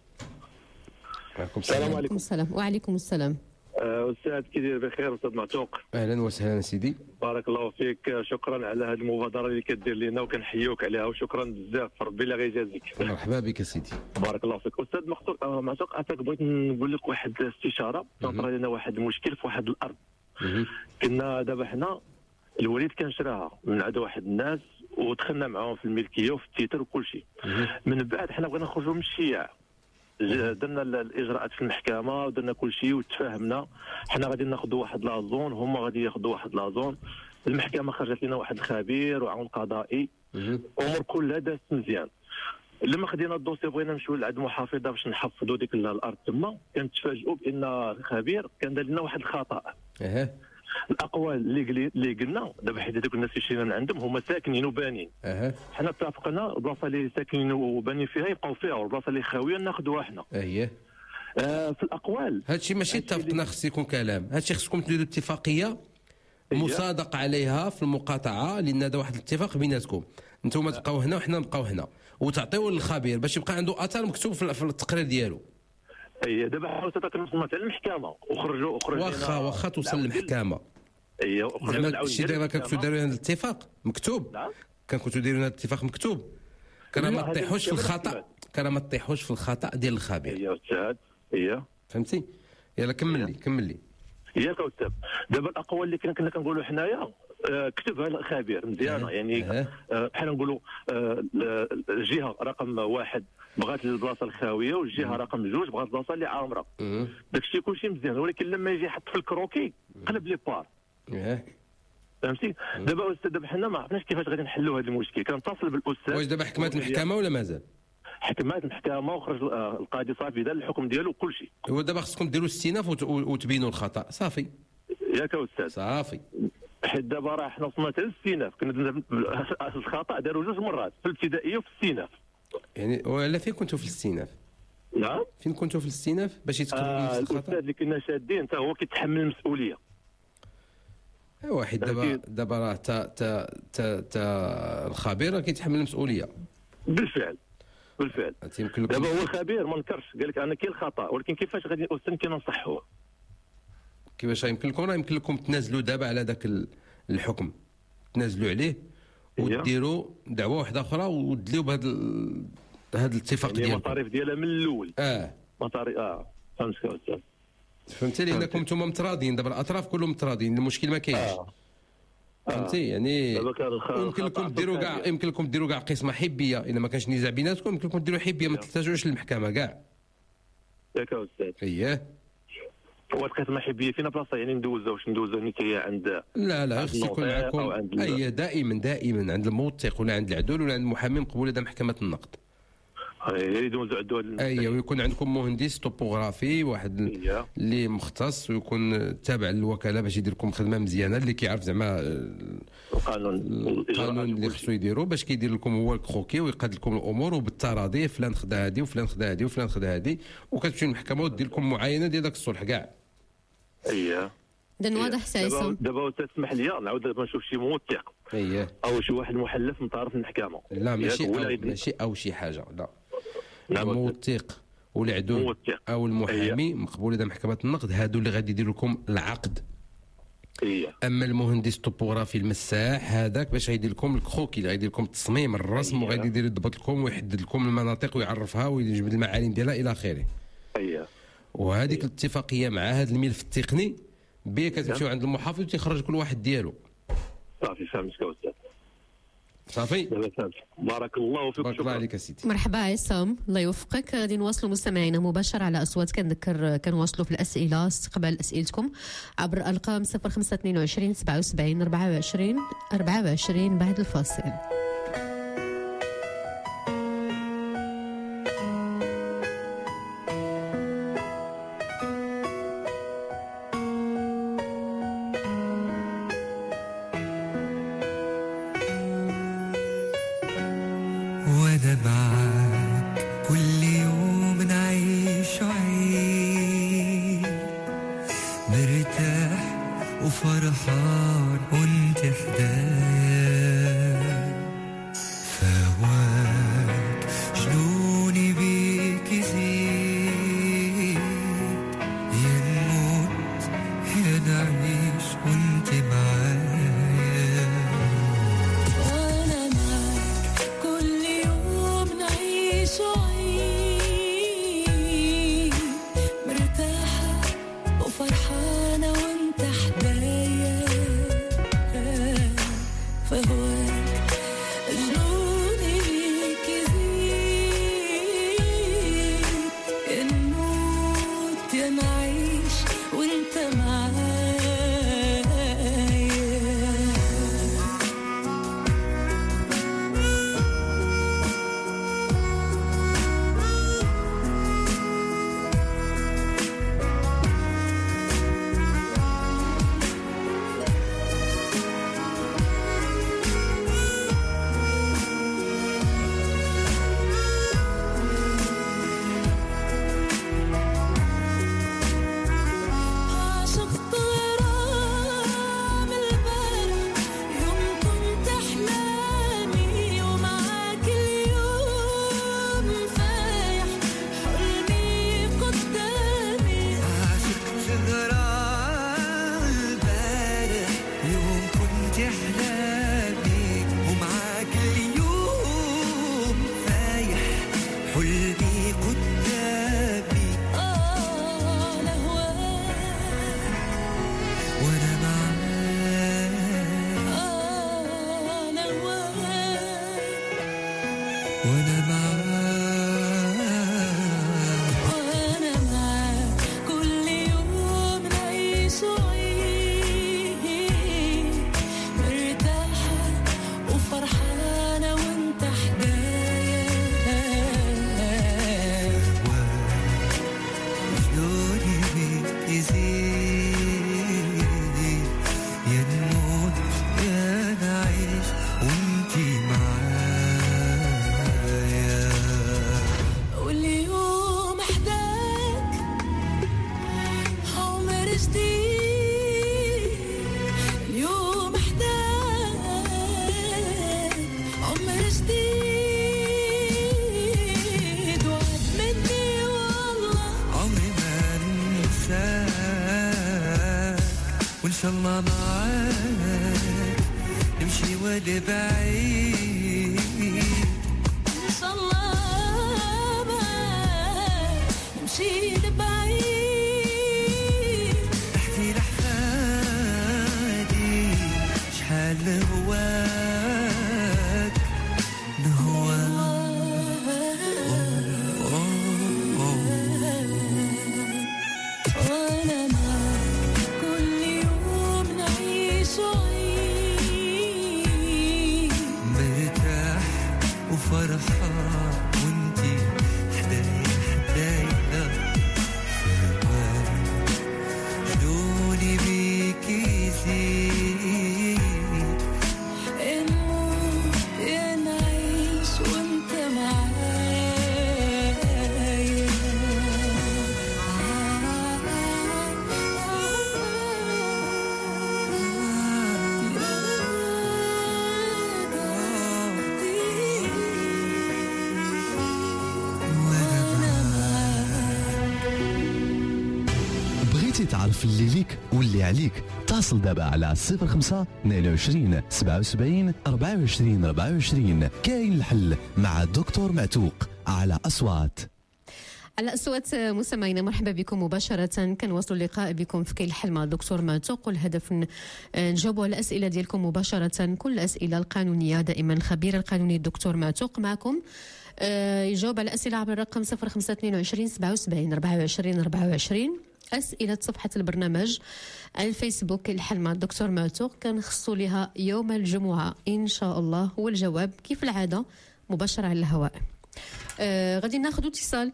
وعليكم السلام. وعليكم السلام. وعليكم السلام. أستاذ كي داير بخير أستاذ معتوق؟ أهلا وسهلا سيدي. بارك الله فيك، شكرا على هذه المبادرة اللي كدير لنا وكنحيوك عليها وشكرا بزاف، ربي لا غيجازيك. مرحبا بك سيدي. بارك الله فيك. أستاذ معتوق عطاك بغيت نقول لك واحد الاستشارة، طرا لنا واحد المشكل في واحد الأرض. كنا دابا حنا الوليد كان شراها من عند واحد الناس ودخلنا معاهم في الملكية وفي التيتر وكل شيء. من بعد حنا بغينا نخرجوا من الشياع. درنا الاجراءات في المحكمه ودرنا كل شيء وتفاهمنا، حنا غادي ناخذوا واحد لازون هما غادي ياخذوا واحد لازون. المحكمه خرجت لنا واحد الخبير وعون قضائي، الامور كلها دازت مزيان. لما خدينا الدوسي بغينا نمشيو لعند المحافظه باش نحفظوا ديك الارض تما، كنتفاجئوا بان الخبير كان دار لنا واحد الخطا. اها الاقوال اللي اللي قلنا دابا حيت هذوك الناس اللي شرينا من عندهم هما ساكنين وبانين. اها حنا اتفقنا البلاصه اللي ساكنين وبانين فيها يبقاو فيها، والبلاصه اللي خاويه ناخذوها حنا. اييه آه في الاقوال هادشي ماشي اتفقنا، خص يكون كلام. هادشي خصكم تديروا اتفاقيه مصادق عليها في المقاطعه، لان هذا واحد الاتفاق بيناتكم، انتم تبقاو هنا وحنا نبقاو هنا، وتعطيوه للخبير باش يبقى عنده اثر مكتوب في التقرير ديالو. اي دابا حاولت نوصلنا حتى للمحكمه وخرجوا وخرجوا واخا واخا توصل للمحكمه. اييه زعما الشيء دابا كنتو دايرين هذا الاتفاق مكتوب. نعم كنتو دايرين هذا الاتفاق مكتوب، كان ما تطيحوش في الخطا، كان ما تطيحوش في الخطا ديال الخبير. اييه استاذ اييه فهمتي. يلا كمل لي كمل لي. ياك استاذ. دابا الاقوال اللي كنا كنا كنقولوا حنايا آه كتبها الخبير مزيانه، يعني آه بحال نقولوا آه الجهه رقم واحد بغات البلاصه الخاويه والجهه رقم جوج بغات البلاصه اللي عامره. داكشي كلشي مزيان، ولكن لما يجي يحط في الكروكي قلب لي بار. فهمتي. دابا استاذ دابا حنا ما عرفناش كيفاش غادي نحلوا هذا المشكل، كنتصل بالاستاذ. واش دابا حكمات المحكمه ولا مازال؟ حكمات المحكمه وخرج القاضي صافي دار الحكم ديالو وكل شيء. هو دابا خصكم ديروا استئناف وتبينوا الخطا صافي. ياك استاذ صافي. حيت دابا راه حنا وصلنا حتى للاستئناف، كنا الخطا داروا جوج مرات في الابتدائيه وفي الاستئناف. يعني ولا فين كنتوا في الاستئناف؟ نعم فين كنتوا في الاستئناف باش يتكرر آه نفس الخطا؟ الاستاذ اللي كنا شادين حتى هو كيتحمل المسؤوليه. واحد دابا دابا راه تا تا تا تا الخبير كيتحمل المسؤوليه. بالفعل بالفعل. يمكن دابا هو الخبير ما نكرش، قال لك انا كاين الخطا، ولكن كيفاش غادي الاستاذ كي نصحوه؟ كيفاش يمكن لكم؟ راه يمكن لكم تنازلوا دابا على ذاك الحكم، تنازلوا عليه وديروا دعوه واحده اخرى ودليو بهذا هذا الاتفاق يعني ديالكم. المصاريف ديالها من الاول. اه مصاريف اه فهمتك استاذ. فهمتي، لانكم انتم متراضين، دابا الاطراف كلهم متراضين، المشكل ما كاينش. آه. فهمتي يعني آه. يمكن لكم ديروا كاع يمكن لكم ديروا كاع قسمه حبيه، الا ما كانش نزاع بيناتكم يمكن لكم ديروا حبيه ما تلتجوش للمحكمه كاع. ياك استاذ. اييه. هو القسمه حبيه فينا بلاصه يعني ندوزها واش ندوزها نتايا عند لا لا خص يكون معكم اي دائما دائما عند الموثق ولا عند العدول ولا عند المحامي مقبول لدى محكمه النقد. يدوزوا عدول. اييه ويكون عندكم مهندس توبوغرافي واحد اللي مختص ويكون تابع للوكاله باش يدير لكم خدمه مزيانه، اللي كيعرف زعما القانون القانون اللي خصو يديروا باش كيدير لكم هو الكروكي ويقاد لكم الامور وبالتراضي، فلان خدا هذه وفلان خدا هذه وفلان خدا هذه، وكتمشي للمحكمه ودير لكم معاينه ديال داك الصلح كاع. اييه اذا واضح سايسم. دابا تسمح لي نعاود دابا نشوف شي موثق. اييه او شي واحد محلف من طرف المحكمه. لا ماشي أو ماشي او شي حاجه لا. الموثق والعدول او المحامي أيه. مقبول لدى محكمه النقد، هادو اللي غادي يديروا لكم العقد. أيه. اما المهندس الطوبوغرافي المساح هذاك باش غيدير لكم الكروكي، اللي غيدير لكم التصميم الرسم أيه. وغادي يدير يضبط لكم ويحدد لكم المناطق ويعرفها ويجبد المعالم ديالها الى اخره. اييه. وهذيك الاتفاقيه مع هذا الملف التقني بيه كتمشيو عند المحافظ وتيخرج كل واحد ديالو. صافي فهمتك استاذ. صافي بارك الله فيك. بارك الله عليك سيدي. مرحبا عصام، الله يوفقك. غادي نواصلوا مستمعينا مباشره على اصوات. كنذكر كنواصلوا في الاسئله، استقبال اسئلتكم عبر ارقام صفر خمسة اثنين وعشرين سبعة وسبعين أربعة وعشرين أربعة وعشرين بعد الفاصل. وانا معاك كل يوم نعيش عيد مرتاح وفرحان وانت حدايا فواك جنوني بيك يزيد يا نموت يا نعيش وانت معايا وانا معاك كل يوم نعيش عيد مرتاحة وفرحانة وانت حدايا فهواك جنوني بيك يزيد يا نموت يا نعيش وانت معايا. عاشقت غرام البارح يوم كنت أحلامي ومعاك اليوم فايح حلمي قدامي. عاشقت غرام البارح يوم كنت أحلامي ومعاك اليوم فايح حلمي قدامي. آه لهواك وانا معاك آه لهواك وانا معاك وأنا معاك كل يوم نعيش عيد مرتاحة وفرحانة وانت حدايا جنوني بيك يزيد يا نموت يا نعيش وانتي معايا. واليوم حداك عمر جديد. اليوم حداك عمر جديد وعد مني والله عمري ما انساك وان شاء الله معاك نمشي ولا بعيد. إن شاء الله معاك نمشي لبعيد. احكي لأحفادي شحال نهواك وانا معاك كل يوم نعيش عيد مرتاح وفرحان وانتي حدايا حدايا جنوني بيك يزيد نموت يا نعيش وانت معايا. بغيتي تعرف اللي ليك واللي عليك؟ اتصل دابا على صفر خمسة اثنين وعشرين سبعة وسبعين أربعة وعشرين أربعة وعشرين. كاين الحل مع دكتور معتوق على أصوات. على أصوات مستمعينا، مرحبا بكم مباشرة. كنواصلوا اللقاء بكم في كاين الحل مع الدكتور معتوق، والهدف نجاوبوا على الأسئلة ديالكم مباشرة، كل الأسئلة القانونية. دائما الخبير القانوني الدكتور معتوق معكم يجاوب على الأسئلة عبر الرقم صفر خمسة اثنين وعشرين سبعة وسبعين أربعة وعشرين أربعة وعشرين. أسئلة صفحة البرنامج على الفيسبوك الحل مع الدكتور معتوق كنخصوا لها يوم الجمعة إن شاء الله، والجواب كيف العادة مباشرة على الهواء. آه غادي ناخذ اتصال.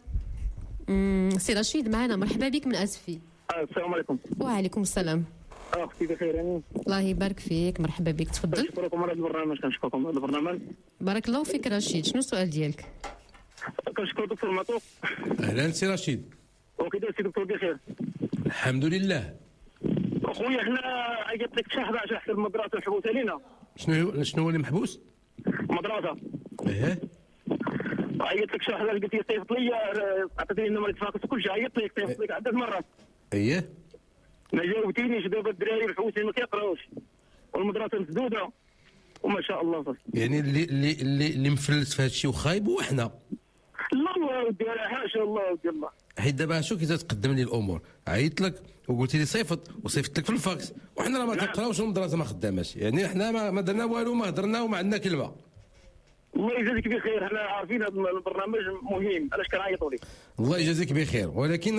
سي رشيد معنا، مرحبا بك من اسفي. السلام عليكم. وعليكم السلام. اختي بخير يعني. الله يبارك فيك، مرحبا بك، تفضل. كنشكركم على هذا البرنامج، كنشكركم على هذا البرنامج. بارك الله فيك رشيد، شنو السؤال ديالك؟ كنشكر الدكتور معتوق. اهلا سي رشيد. وكي داير سي دكتور بخير؟ الحمد لله. اخويا حنا عيطت لك شهر احد عشر في المدرسه محبوسه لينا. شنو شنو هو اللي محبوس؟ مدرسه. ايه. عيطت لك شهر قلت لي صيفط لي، عطيتني النمر التفاكس وكل شيء، عيطت لك صيفط لك عدة مرات. ايه. ما جاوبتينيش، دابا الدراري محبوسين ما كيقراوش والمدرسه مسدوده وما شاء الله صافي. يعني اللي اللي اللي, اللي مفلس في هذا الشيء وخايب هو حنا. لا الله ودي انا حاشا الله ودي الله. حيت دابا شو كي تقدم لي الامور، عيطت لك وقلت لي صيفط وصيفط لك في الفاكس، وحنا راه ما تنقراوش والمدرسه ما خداماش، يعني حنا ما, ما درنا والو، ما هضرنا وما عندنا كلمه. الله يجازيك بخير، حنا عارفين هذا البرنامج مهم، علاش كنعيطوا لك. الله يجازيك بخير، ولكن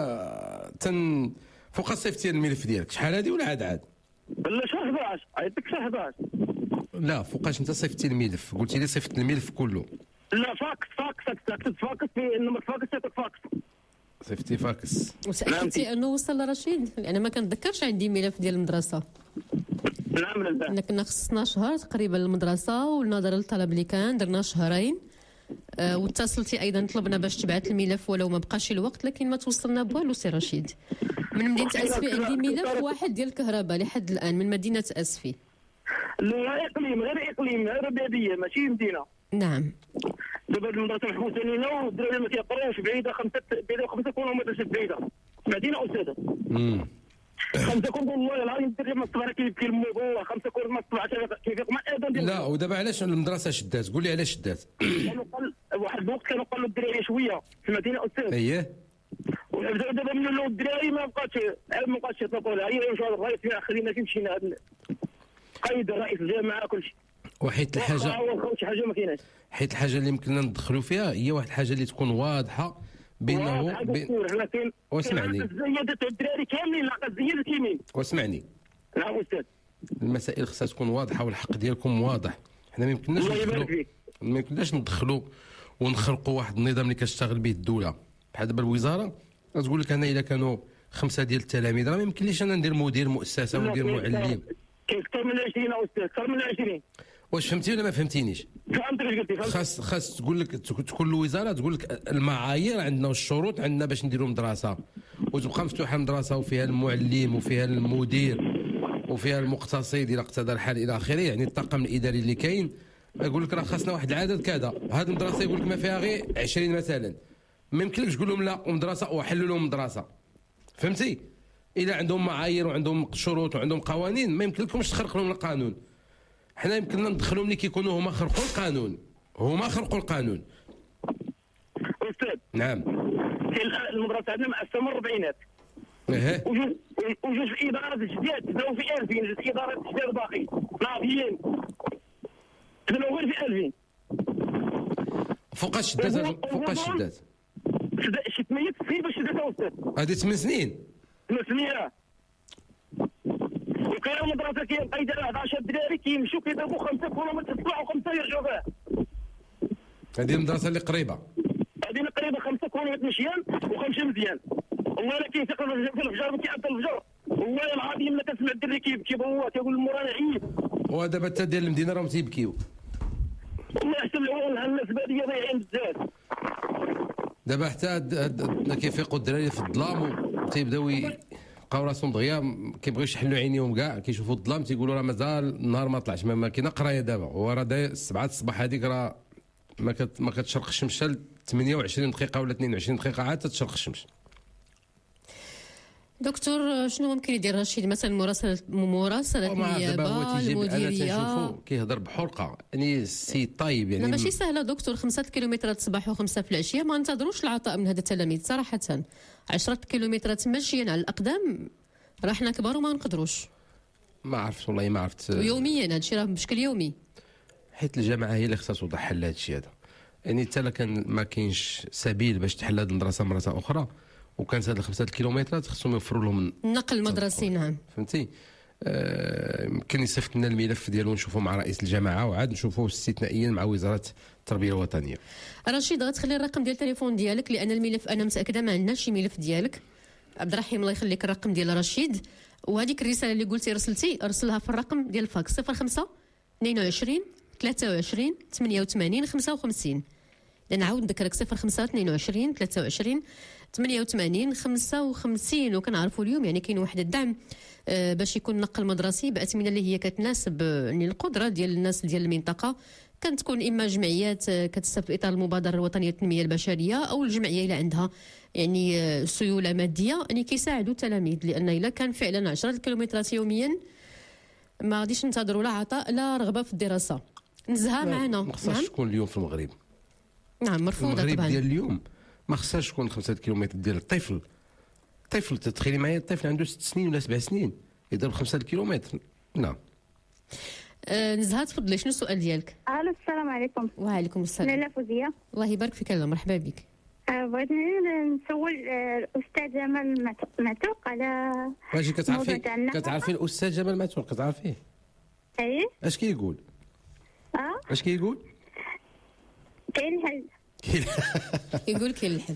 تن فوق صيفتي الملف ديالك شحال هذه ولا عاد عاد؟ لا شهر احد عشر، عيطت لك شهر احد عشر. لا فوقاش انت صيفتي الملف؟ قلتي لي صيفط الملف كله. لا فاكس فاكس كتبت فاكس في النمر فاكس صيفط فاكس. صيفتي فاكس. وتأكدتي انه وصل لرشيد؟ انا ما كنتذكرش عندي ملف ديال المدرسه. نعم لله. حنا كنا خصنا شهر تقريبا للمدرسه، ونظرا للطلب اللي كان درنا شهرين. أه واتصلتي ايضا طلبنا باش تبعث الملف ولو ما بقاش الوقت، لكن ما توصلنا بوالو سي رشيد. من مدينه اسفي عندي ملف واحد ديال الكهرباء لحد الان من مدينه اسفي. لا اقليم، غير اقليم، غير بلديه ماشي مدينه. نعم. دابا المدرسه محبوسه لينا والدراري ما كيقراوش، بعيده خمسه بعيده خمسه كيلومتر بعيده. سمعتينا استاذ؟ امم خمسه كون والله العظيم الدري ما الصباح كيبكي الموضوع، خمسه كون ما الصباح كيفيق مع الاذان ديال. لا ودابا علاش المدرسه شدات؟ قول لي علاش شدات؟ كانوا قال واحد الوقت كانوا قالوا الدراري شويه، سمعتينا استاذ؟ اييه. دابا من الاول الدراري ما بقاش ما بقاش يطلقوا لها، هي يمشوا الرئيس خلينا فين مشينا قيد رئيس الجامعه كل شيء. وحيت الحاجه شي حاجه ما كايناش، حيت الحاجه اللي يمكننا ندخلوا فيها هي واحد الحاجه اللي تكون واضحه بينه بين واسمعني زيادة الدراري كاملين لاقى زيادة يمين. واسمعني. نعم استاذ. المسائل خصها تكون واضحه والحق ديالكم واضح. حنا ما يمكنناش ندخلوا ما يمكنناش ندخلوا ونخلقوا واحد النظام اللي كتشتغل به الدوله، بحال دابا الوزاره غتقول لك انا الا كانوا خمسه ديال التلاميذ راه ما يمكنليش انا ندير مدير مؤسسه وندير معلم. كاين اكثر من عشرين استاذ، اكثر من عشرين. واش فهمتي ولا ما فهمتينيش؟ فهمت واش قلتي. خاص خاص تقول لك تكون الوزاره تقول لك المعايير عندنا والشروط عندنا باش نديروا مدرسه، وتبقى مفتوحه المدرسه وفيها المعلم وفيها المدير وفيها المقتصد الى اقتضى الحال الى اخره، يعني الطاقم الاداري اللي كاين يقول لك راه خاصنا واحد العدد كذا، هذه المدرسه يقول لك ما فيها غير عشرين مثلا، ما يمكنلكش تقول لهم لا مدرسه وحلوا لهم مدرسه. فهمتي؟ اذا عندهم معايير وعندهم شروط وعندهم قوانين ما يمكن لكمش تخرق لهم القانون. حنا يمكننا ندخلهم اللي كيكونوا هما خرقوا القانون، هما خرقوا القانون. استاذ. نعم. كاين المدرسه عندنا مؤسسه من الاربعينات. اها. وجوج وجوج ادارات جداد بداو في ألفين، جوج ادارات جداد باقي ناضيين بداو غير في ألفين. فوقاش شدات فوقاش شدات؟ شي ثمانية سنين باش شدات استاذ. هذه ثمان سنين؟ ثمان سنين. وكاين المدرسه كاين قايده واحد عشرة دراري كيمشيو كيضربوا خمسه كيلومتر يطلعوا خمسه يرجعوا فيها. هذه المدرسه اللي قريبه. هذه اللي قريبه خمسه كيلومتر مشيان وخمسه مزيان. والله الا كيثق في الفجر كيعطي الفجر، والله العظيم ما كنسمع الدري كيبكي هو كيقول المورا عيب. ودابا حتى ديال المدينه راهم تيبكيو. والله حتى الناس باديه ضايعين بزاف. دابا حتى كيفيقوا الدراري في الظلام وتيبداو بقاو راسهم دغيا كيبغيوش يحلوا عينيهم كاع، كيشوفوا الظلام تيقولوا راه مازال النهار ما طلعش، ما كاينه قرايه دابا، وراه داير سبعة الصباح هذيك راه ما كت ما كتشرق الشمس ثمانية وعشرين دقيقه ولا اثنين وعشرين دقيقه عاد تتشرق الشمس. دكتور شنو ممكن يدير رشيد مثلا مراسله مراسله النيابه المديريه كيهضر بحرقه يعني سي طيب يعني ماشي سهله دكتور. خمسة كيلومترات الصباح وخمسة في العشيه ما ننتظروش العطاء من هذا التلاميذ صراحه. عشرة كيلومترات مشيا على الاقدام راه حنا كبار وما نقدروش. ما عرفت والله ما عرفت يوميا هذا الشيء راه بشكل يومي حيت الجامعه هي اللي خصها توضح حل لهذا الشيء هذا. يعني حتى كان ما كاينش سبيل باش تحل هذه المدرسه مره اخرى وكانت هذه الخمسة كيلومترات خصهم يوفروا لهم النقل المدرسي. نعم فهمتي. يمكن آه يصيفط لنا الملف ديالو نشوفوا مع رئيس الجامعه وعاد نشوفوا استثنائيا مع وزاره التربيه الوطنيه. رشيد غتخلي الرقم ديال التليفون ديالك لان الملف انا متاكده ما عندناش شي ملف ديالك. عبد الرحيم الله يخليك الرقم ديال رشيد وهذيك الرساله اللي قلتي رسلتي ارسلها في الرقم ديال الفاكس صفر خمسة اثنين وعشرين ثلاثة وعشرين ثمانية وثمانين خمسة وخمسين. نعاود نذكرك صفر خمسة اثنين وعشرين ثلاثة وعشرين ثمانية وثمانين خمسة وخمسين. وكنعرفوا اليوم يعني كاين واحد الدعم آه باش يكون نقل مدرسي باثمنه اللي هي كتناسب يعني القدره ديال الناس ديال المنطقه. كانت تكون اما جمعيات آه كتستافد في اطار المبادره الوطنيه للتنميه البشريه او الجمعيه اللي عندها يعني آه سيوله ماديه يعني كيساعدوا التلاميذ. لان الا كان فعلا عشرة كيلومترات يوميا ما غاديش ننتظروا لا عطاء لا رغبه في الدراسه. نزهه معنا ما خصهاش تكون اليوم في المغرب. نعم مرفوضه طبعا. المغرب ديال اليوم ما خصهاش تكون خمسة كيلومتر ديال الطفل. طفل تتخيلي معايا الطفل عنده ست سنين ولا سبع سنين يضرب خمسة كيلومتر. نعم أه نزهه تفضلي شنو السؤال ديالك؟ الو السلام عليكم. وعليكم السلام. لاله فوزيه الله يبارك فيك. الله مرحبا بك. أه بغيت نسول الاستاذ جمال معتوق على واش كتعرفي كتعرفي الاستاذ جمال معتوق كتعرفيه؟ ايه اش كيقول؟ اه اش كيقول؟ كاين الحل. يقول كاين الحل.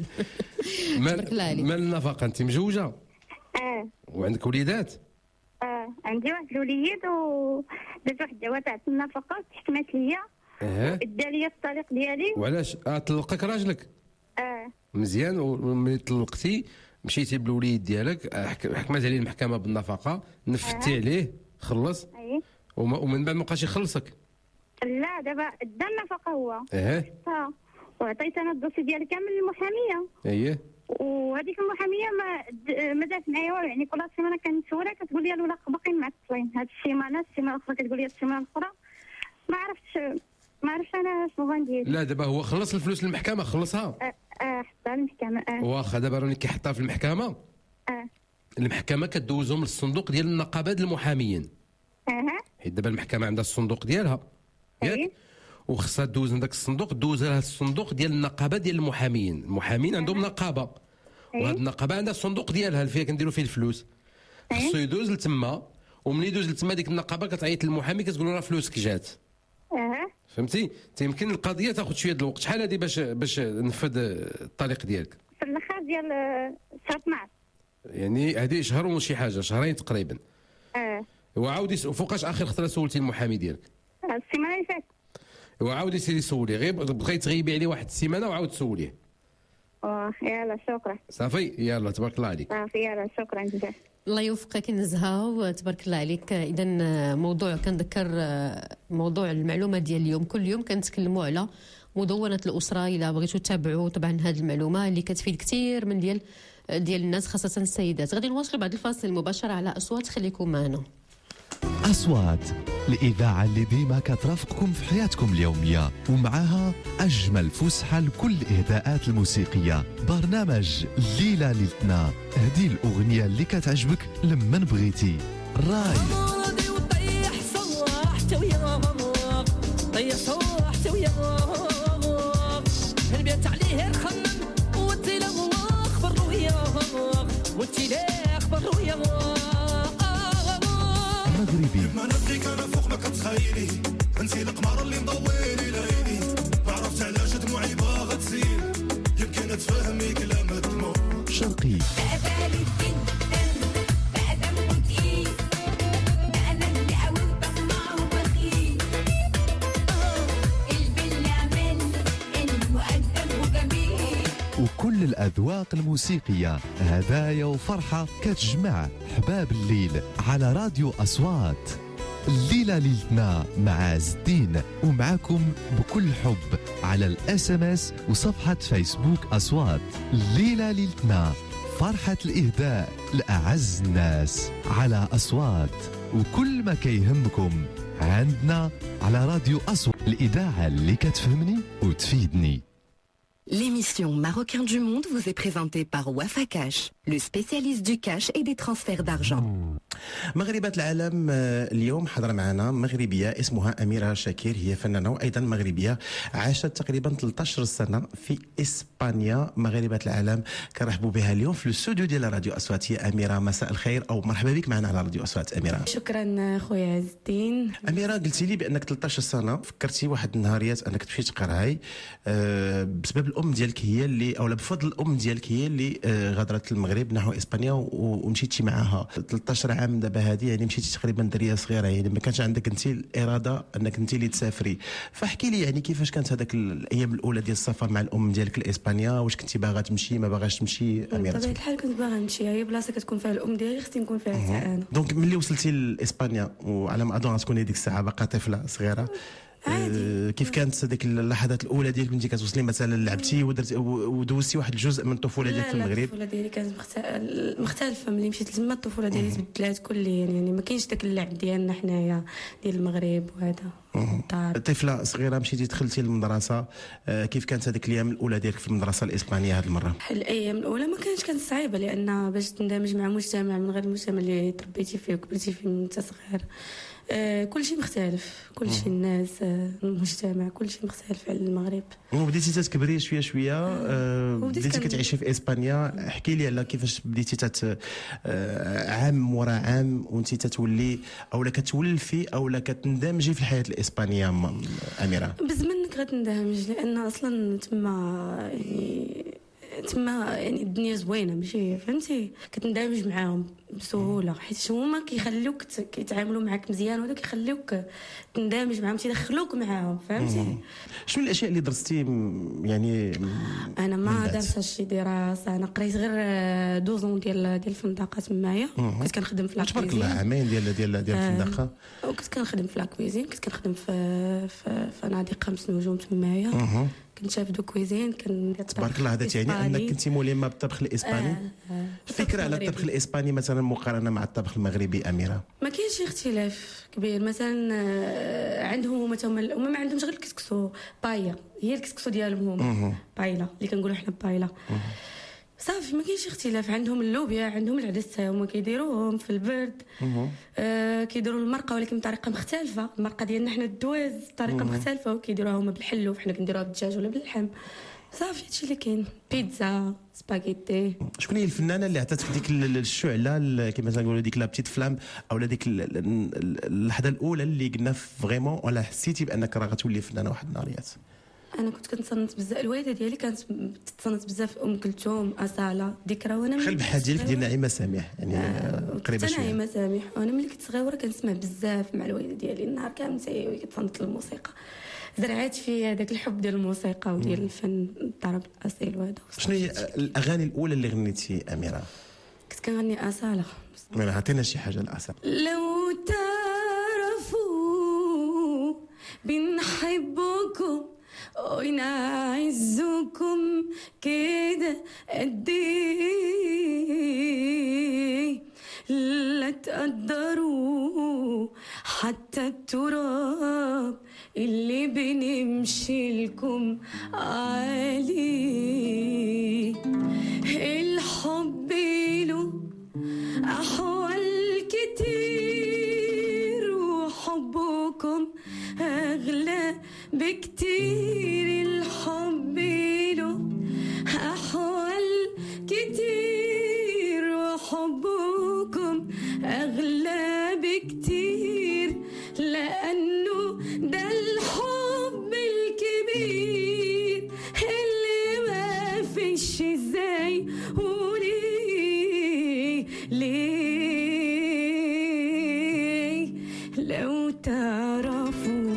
مال مال النفقه انت مزوجه؟ اه. وعندك وليدات؟ اه عندي واحد الوليد ودرت واحد الدعوه تاع النفقه تحكمت ليا. اه ادى لي الطريق ديالي. وعلاش؟ اه طلقك راجلك؟ اه مزيان. وملي طلقتي مشيتي بالوليد ديالك حكمت عليه المحكمه بالنفقه نفذتي آه. عليه خلص. اي ومن بعد ما بقاش يخلصك؟ لا دابا ادى النفقه هو. اه اه وعطيت انا الدوسي ديالي كامل للمحاميه. اييه وهذيك المحاميه ما ما دارت معايا والو. يعني كل سيمانه كنسولها كتقول لي الولاق باقيين معطلين. هاد السيمانه السيمانه الاخرى كتقول لي السيمانه الاخرى. ما عرفتش ما عرفتش انا شنو غندير. لا دابا هو خلص الفلوس للمحكمه خلصها. اه اه حطها المحكمه. اه واخا دابا راني كيحطها في المحكمه. اه المحكمه كدوزهم للصندوق ديال النقابات المحاميين. اها حيت دابا المحكمه عندها الصندوق ديالها ياك وخصها دوز من داك الصندوق دوز لها الصندوق ديال النقابه ديال المحامين. المحامين عندهم نقابه وهاد النقابه عندها الصندوق ديالها اللي فيها كنديروا فيه الفلوس. خصو يدوز لتما وملي يدوز لتما ديك النقابه كتعيط للمحامي كتقول له راه فلوسك جات. اها فهمتي. تيمكن القضيه تاخذ شويه د الوقت. شحال هذه باش باش نفذ الطريق ديالك؟ في الاخر ديال شهر اثناش. يعني هذه شهر وشي حاجه شهرين تقريبا. اه وعاودي فوقاش اخر خطره سولتي المحامي ديالك؟ السيمانه اللي فاتت. وعاودي سيري سولي غير بغيت تغيبي عليه واحد السيمانه وعاود سوليه. اه يلا شكرا. صافي يلا تبارك الله عليك. صافي يلا شكرا جزيلا. الله يوفقك نزهه وتبارك الله عليك. اذا موضوع كنذكر موضوع المعلومه ديال اليوم. كل يوم كنتكلموا على مدونه الاسره. الا بغيتوا تتابعوا طبعا هذه المعلومه اللي كتفيد كثير من ديال ديال الناس خاصه السيدات. غادي نواصلوا بعد الفاصل المباشر على اصوات. خليكم معنا. أصوات الإذاعة اللي ديما كترافقكم في حياتكم اليومية ومعها أجمل فسحة لكل الإهداءات الموسيقية. برنامج ليلة ليلتنا. هدي الأغنية اللي كتعجبك لمن بغيتي. راي مغربي. ما نبغيك انا فوق ما كتخيلي. انتي القمر اللي مضويني لعيني. ما عرفت علاش دموعي باغا تسيل. يمكن تفهمي كلام الدموع. شرقي. وكل الأذواق الموسيقية هدايا وفرحة كتجمع حباب الليل على راديو أصوات. الليلة ليلتنا مع عز الدين ومعاكم بكل حب على الاس ام اس وصفحة فيسبوك أصوات. الليلة ليلتنا فرحة الإهداء لأعز الناس على أصوات، وكل ما كيهمكم عندنا على راديو أصوات، الإذاعة اللي كتفهمني وتفيدني. L'émission Marocain du Monde vous est présentée par Wafa Cash, le spécialiste du cash et des transferts d'argent. مغربات العالم اليوم حضر معنا مغربية اسمها أميرة شاكير، هي فنانة وأيضا مغربية عاشت تقريبا ثلاثة عشر سنة في إسبانيا. مغربات العالم كنرحبوا بها اليوم في الاستوديو ديال راديو أصوات. هي أميرة، مساء الخير أو مرحبا بك معنا على راديو أصوات. أميرة شكرا خويا عز الدين. أميرة، قلتي لي بأنك ثلاثة عشر سنة فكرتي واحد النهاريات أنك تمشي تقراي أه بسبب الأم ديالك هي اللي، أو بفضل الأم ديالك هي اللي أه غادرت المغرب نحو إسبانيا ومشيتي معها. ثلاثة عشر عام دابا هذه، يعني مشيتي تقريبا دريه صغيره، يعني ما كانش عندك انت الاراده انك انت اللي تسافري. فاحكي لي يعني كيفاش كانت هذاك الايام الاولى ديال السفر مع الام ديالك لاسبانيا؟ واش كنتي باغا تمشي ما باغاش تمشي؟ اميره بطبيعه الحال كنت باغا نمشي، هي بلاصه كتكون فيها الام ديالي خصني نكون فيها حتى انا. دونك ملي وصلتي لاسبانيا، وعلى ما اظن تكوني ديك الساعه باقا طفله صغيره، عادي. كيف كانت هذيك اللحظات الاولى ديالك كنتي كتوصلي مثلا لعبتي ودرتي ودوزتي واحد الجزء من الطفوله ديالك في المغرب؟ الطفوله ديالي كانت مختلفه. ملي مشيت لتما الطفوله ديالي تبدلات كليا، يعني ما كاينش داك اللعب ديالنا حنايا ديال المغرب وهذا. طفله صغيره مشيتي دخلتي للمدرسه، كيف كانت هذيك الايام الاولى ديالك في المدرسه الاسبانيه هذه المره؟ الايام الاولى ما كانتش كانت صعيبه، لان باش تندمج مع مجتمع من غير المجتمع اللي تربيتي فيه وكبرتي فيه من انت صغير، آه كل شيء مختلف، كل شيء الناس، آه المجتمع، كل شيء مختلف على المغرب. وبديتي تتكبري شويه شويه، آه بديتي كان... كتعيشي في اسبانيا. احكي لي على كيفاش بديتي تت آه عام ورا عام وانت تتولي او لا كتولفي او لا كتندمجي في الحياه الاسبانيه. اميره بزمنك غتندمج، لان اصلا تما يعني تما يعني الدنيا زوينه، ماشي فهمتي، كتندمج معاهم بسهوله، حيت هما كيخليوك كيتعاملوا معاك مزيان، ولا كيخليوك تندمج معاهم، تيدخلوك معاهم، فهمتي. شنو الاشياء اللي درستي يعني؟ انا ما درتش شي دراسه، انا قريت غير دوزون ديال ديال الفندقه تمايا. كنت كنخدم في لاكويزين، تبارك الله، عامين ديال ديال ديال الفندقه. آه وكنت كنخدم في لاكويزين، كنت كنخدم في في فنادق خمس نجوم تمايا. كنت شاف دو كويزين، كندير تبارك الله. هذا يعني انك كنتي ملمه بالطبخ الاسباني. آه آه. فكره على الطبخ الاسباني مثلا مقارنه مع الطبخ المغربي اميره؟ ما كاينش اختلاف كبير. مثلا عندهم هما هما ما عندهمش غير الكسكسو بايا، هي الكسكسو ديالهم هما بايلا اللي كنقولوا حنا بايلا، صافي ما كاينش اختلاف. عندهم اللوبيا، عندهم العدس، هما كيديروهم في البرد، آه كيديروا المرقه ولكن بطريقه مختلفه. المرقه ديالنا حنا الدواز بطريقه مختلفه، وكيديروها هما بالحلو، وحنا كنديروها بالدجاج ولا باللحم. صافي هادشي اللي كاين. بيتزا، سباغيتي. شكون هي الفنانه اللي عطاتك ديك الشعله كما تنقولوا ديك لا بتيت فلام، او ديك اللحظه الاولى اللي قلنا فريمون ولا حسيتي بانك راه غتولي فنانه واحد النهاريات؟ انا كنت كنتصنت بزاف، الوالده ديالي كانت تتصنت بزاف، ام كلثوم، اصاله، ذكرى. وانا خل بحال ديالك ديال نعيمه سامح، يعني آه قريبه شويه. نعيمه سامح، وانا ملي كنت صغيره كنسمع بزاف مع الوالده ديالي النهار كامل، هي كتصنت للموسيقى. زرعت في هذاك الحب ديال الموسيقى وديال الفن، الطرب الاصيل وهذا. شنو هي الاغاني الاولى اللي غنيتي اميره؟ كنت كنغني اصاله. ما عطينا شي حاجه لاصاله. لو تعرفوا بنحبكم ونعزكم كده قد ايه، لا تقدروا حتى التراب اللي بنمشي لكم عليه. الحب له أحوال كتير، وحبكم أغلى بكتير. الحب له أحوال كتير، وحبكم أغلى بكتير، لأنه ده الحب الكبير اللي ما فيش ازاي وليه ليه لو تعرفوا.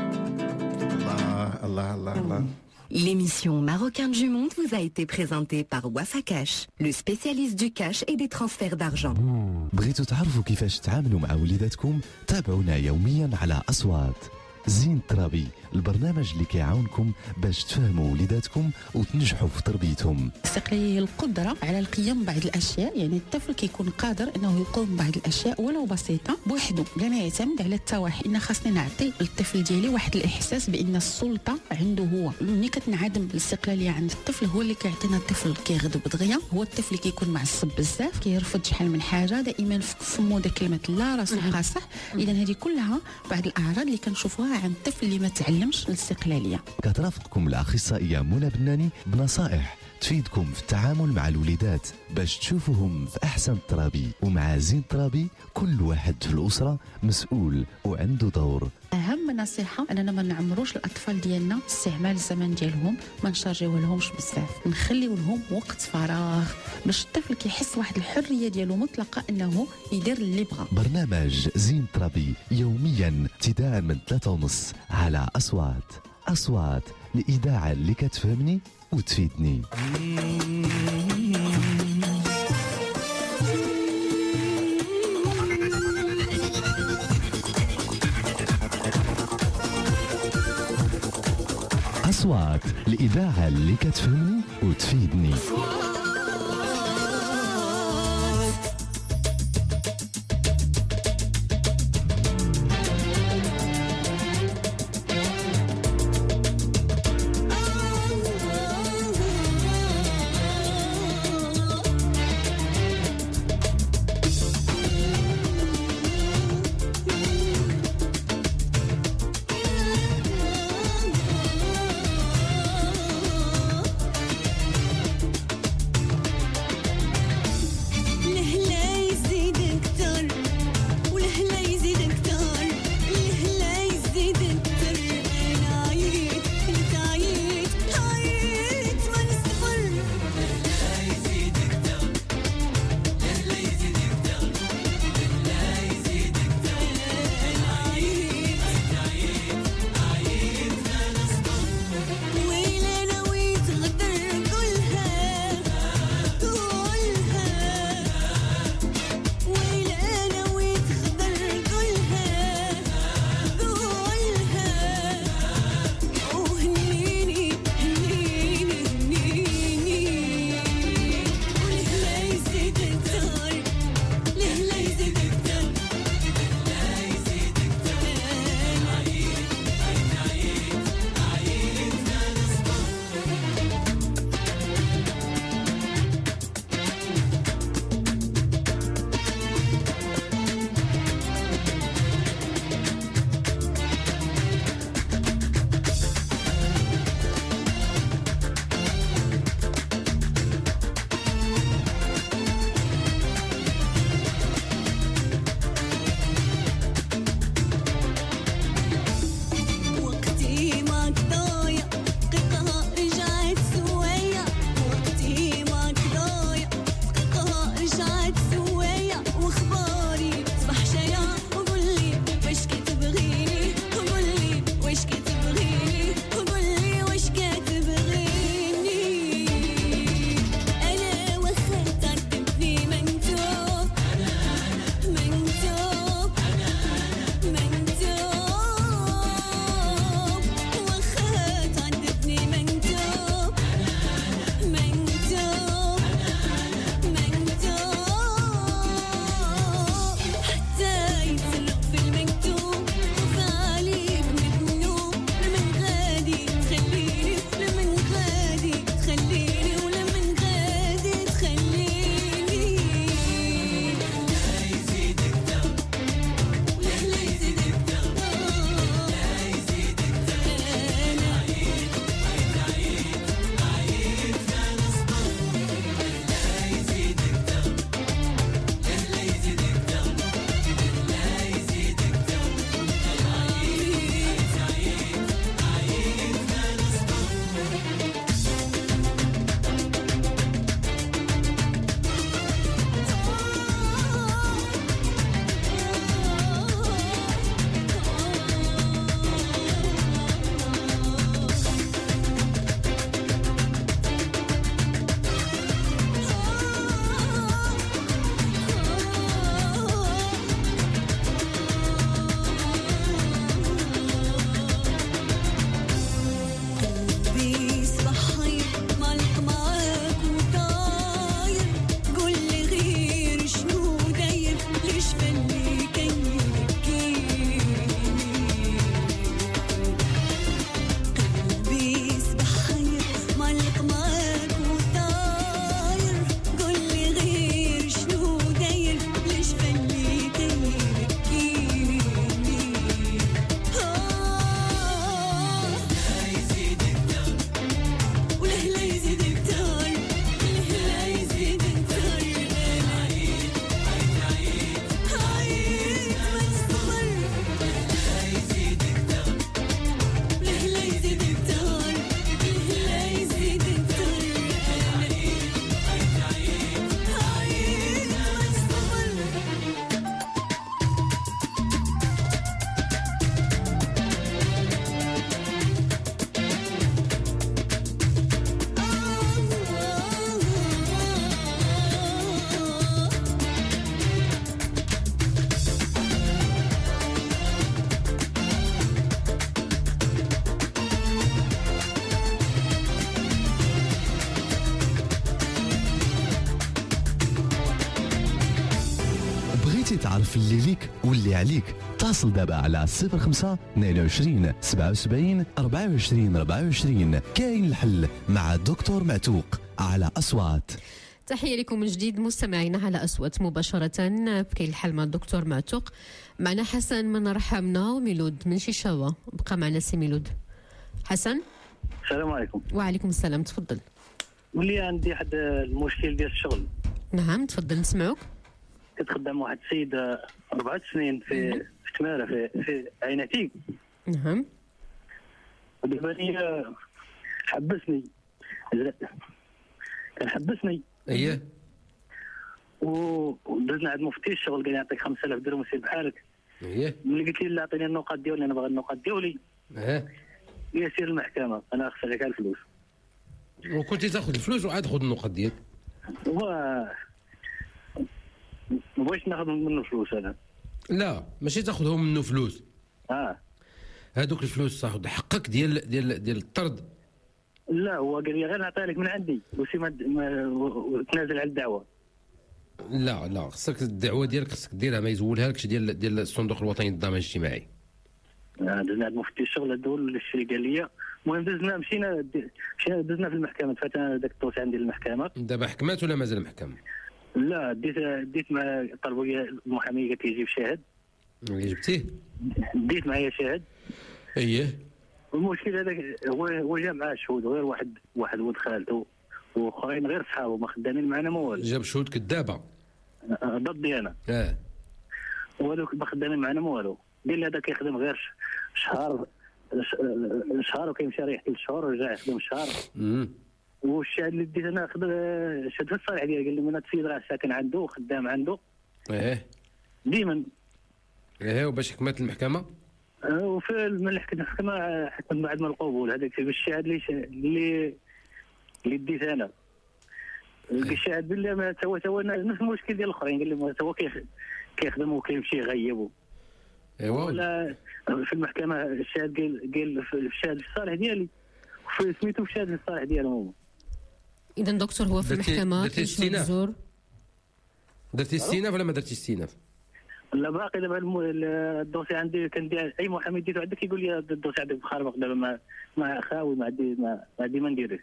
الله الله الله الله. L'émission Marocain du Monde vous a été présentée par Wafa Cash, le spécialiste du cash et des transferts d'argent. بغيتوا تعرفوا كيفاش تتعاملوا مع وليداتكم؟ تابعونا يوميا على أصوات. زين ترابي، البرنامج اللي كيعاونكم باش تفهموا وليداتكم وتنجحوا في تربيتهم. الاستقلاليه هي القدره على القيام ببعض الاشياء، يعني الطفل كيكون قادر انه يقوم ببعض الاشياء ولو بسيطه بوحده بلا ما يعتمد على التواحي. ان خاصني نعطي للطفل ديالي واحد الاحساس بان السلطه عنده هو. ملي كتنعدم الاستقلاليه عند الطفل هو اللي كيعطينا الطفل كيغضب دغيا، هو الطفل اللي كيكون معصب بزاف، كيرفض شحال من حاجه، دائما في فمو ديك كلمه لا راسو قاصح. اذا هذه كلها بعض الاعراض اللي كنشوفوها عند الطفل اللي ما تعلمش الاستقلاليه. كترافقكم الاخصائيه منى بناني بنصائح تفيدكم في التعامل مع الوليدات باش تشوفوهم في احسن الترابي. ومع زين ترابي كل واحد في الاسره مسؤول وعنده دور. اهم نصيحه اننا ما نعمروش الاطفال ديالنا استعمال الزمن ديالهم، ما نشارجيو لهمش بزاف، نخليو لهم وقت فراغ باش الطفل كيحس واحد الحريه ديالو مطلقه انه يدير اللي بغا. برنامج زين ترابي يوميا ابتداء من ثلاثة ونص على اصوات. اصوات الاذاعه اللي كتفهمني وتفيدني. أصوات الإذاعة اللي كتفهمني وتفيدني. تعرف اللي ليك واللي عليك اتصل دابا على صفر خمسة اثنين وعشرين سبعة وسبعين أربعة وعشرين أربعة وعشرين. كاين الحل مع الدكتور معتوق على أصوات. تحية لكم من جديد مستمعينا على أصوات مباشرة في كاين الحل مع الدكتور معتوق. معنا حسن من رحمنا وميلود من شيشاوة. بقى معنا سي ميلود. حسن السلام عليكم. وعليكم السلام، تفضل. ولي عندي واحد المشكل ديال الشغل. نعم تفضل نسمعوك. كنت خدام واحد السيد أربعة سنين في في تمارة في في عين عتيق. نعم. ودابا لي حبسني كان حبسني. اييه. ودزنا عند مفتي الشغل قال لي نعطيك خمسة آلاف درهم وسير بحالك. اييه. ملي قلت لي لا عطيني النقاط ديالي انا باغي النقاط ديالي. اه. هي سير المحكمة انا خسر لك الفلوس. وكنتي تاخذ الفلوس وعاد خذ النقاط ديالك. هو ما بغيتش ناخذ منه فلوس انا. لا ماشي تاخذهم منه فلوس. اه. هذوك الفلوس تاخذ حقك ديال ديال ديال الطرد. لا هو قال لي غير نعطيها لك من عندي وسي ما تنازل على الدعوه. لا لا خصك الدعوه ديالك خصك ديرها، ما يزولها لكش ديال ديال الصندوق الوطني للضمان الاجتماعي. دزنا عند مفتي الشغل الدول الشيء قال لي. المهم دزنا مشينا مشينا دزنا في المحكمه، دفعت انا ذاك الدوسي عندي للمحكمه. دابا حكمات ولا مازال محكم؟ لا ديت ديت مع طلبوا لي المحامي قالت لي جيب شاهد. اللي جبتيه؟ ديت معايا شاهد. اييه. المشكل هذاك هو هو جا معاه شهود غير واحد واحد ولد خالته واخرين غير صحابه ما خدامين معنا ما والو. جاب شهود كذابه ضدي انا. اه. وهذوك ما خدامين معنا ما والو. قال لي هذا كيخدم غير شهر شهر وكيمشي ريح ثلاث شهور ورجع يخدم شهر. امم والشاهد اللي ديت انا خدم شهد في الصالح ديالي قال لي من هذا السيد راه ساكن عنده وخدام عنده. ايه ديما. ايه وباش حكمت المحكمه؟ وفي الملح كنت المحكمه حكمت بعد ما القبول هذاك الشاهد اللي اللي اللي ديت انا. الشاهد بالله ما سوى سوى نفس المشكل ديال الاخرين قال لي ما سوى كيخدم وكيمشي يغيب. ايوا. ولا في المحكمه الشاهد قال قال في الشاهد في الصالح ديالي وفي سميتو في الشاهد في الصالح ديالهم. اذا دكتور هو في المحكمه درتي استئناف؟ درتي استئناف ولا ما درتي استئناف؟ لا باقي دابا الدوسي عندي كندير اي محامي ديتو عندك يقول لي الدوسي عندك مخربق دابا ما ما خاوي ما عندي ما عندي ما نديرش.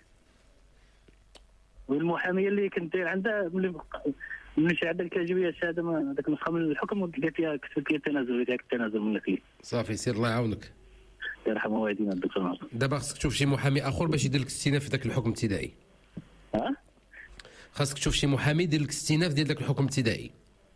والمحاميه اللي كنت داير عندها ملي ملي شي عندك كتجيب لي الشهاده هذاك النسخه من الحكم قالت لي كتبت لي التنازل ديالك التنازل منك لي. صافي سير الله يعاونك. يرحمه والدينا الدكتور ناصر. دابا خصك تشوف شي محامي اخر باش يدير لك استئناف في ذاك الحكم الابتدائي. ها؟ خاصك تشوف شي محامي يدير لك استئناف ديال ذاك الحكم الابتدائي.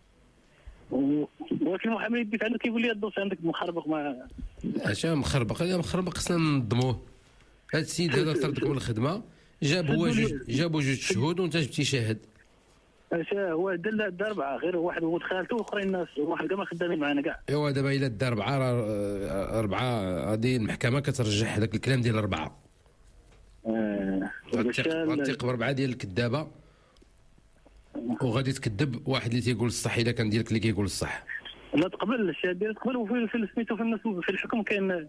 ولكن المحامي اللي ديت عندك كيقول لي الدوسي عندك مخربق ما. اش مخربق؟ هذا مخربق خصنا ننظموه. هذا السيد هذا طردك من الخدمه جاب هو جوج جابوا جوج شهود وانت جبتي شاهد. اش هو دار دا اربعه غير واحد ولد خالته واخرين الناس واحد كاع ما خدامين معنا كاع. ايوا دابا الا دا اربعه اربعه غادي المحكمه كترجح هذاك الكلام ديال اربعه. اه غتثيق باربعه ديال الكذابه وغادي تكذب واحد اللي تيقول الصح الا كان ديالك اللي كيقول الصح. لا تقبل الشهاده ديالك تقبل وفي في سميتو في الناس في الحكم كاين.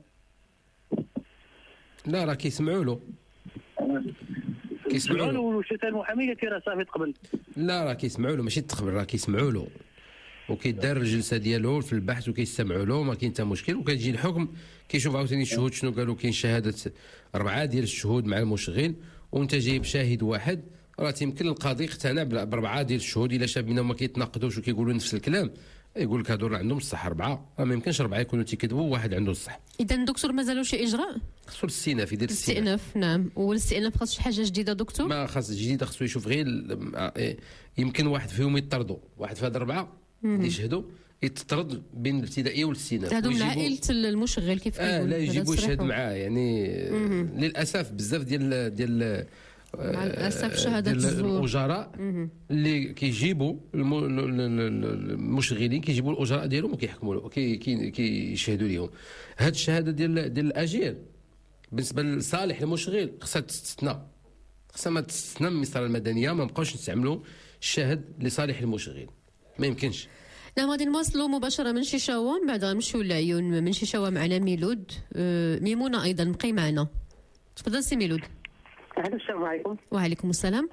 لا راه كيسمعوا له. كيسمعوا له وشتا المحامي قالت لي راه صافي تقبل. لا راه كيسمعوا له ماشي تقبل راه كيسمعوا له وكيدار الجلسه ديالو في البحث وكيستمعوا له ما كاين حتى مشكل وكتجي الحكم كيشوف عاوتاني الشهود شنو قالوا. كاين شهاده اربعه ديال الشهود مع المشغل وانت جايب شاهد واحد راه تيمكن القاضي يقتنع باربعه ديال الشهود الا شاف بينهم ما كيتناقضوش وكيقولوا نفس الكلام يقول لك هادو راه عندهم الصح اربعه. راه ما يمكنش اربعه يكونوا تيكذبوا وواحد عنده الصح. اذا دكتور مازالوا شي اجراء؟ خصو الاستئناف يدير الاستئناف. نعم. والاستئناف خاص شي حاجه جديده دكتور؟ ما خاص جديده خصو يشوف غير يمكن واحد فيهم يطردوا واحد في هاد الاربعه اللي يشهدوا يتطرد بين الابتدائيه والاستئناف. هادو من عائله المشغل كيف كيقولوا. اه لا يجيبوا يشهد معاه يعني. للاسف بزاف ديال ديال مع الاسف شهاده الزور الاجراء اللي كيجيبوا المشغلين كيجيبوا الاجراء ديالهم وكيحكموا له كيشهدوا لهم. هاد الشهاده ديال ديال الاجير بالنسبه لصالح المشغل خصها تستثنى. خصها ما تستثنى من المسطره المدنيه ما نبقاوش نستعملوا الشاهد لصالح المشغل ما يمكنش. نعم. غادي نواصلوا مباشره من شيشاوه من بعد غنمشيو للعيون. من شيشاوه معنا ميلود. أه ميمونه ايضا بقي معنا. تفضل سي ميلود. السلام عليكم. وعليكم السلام.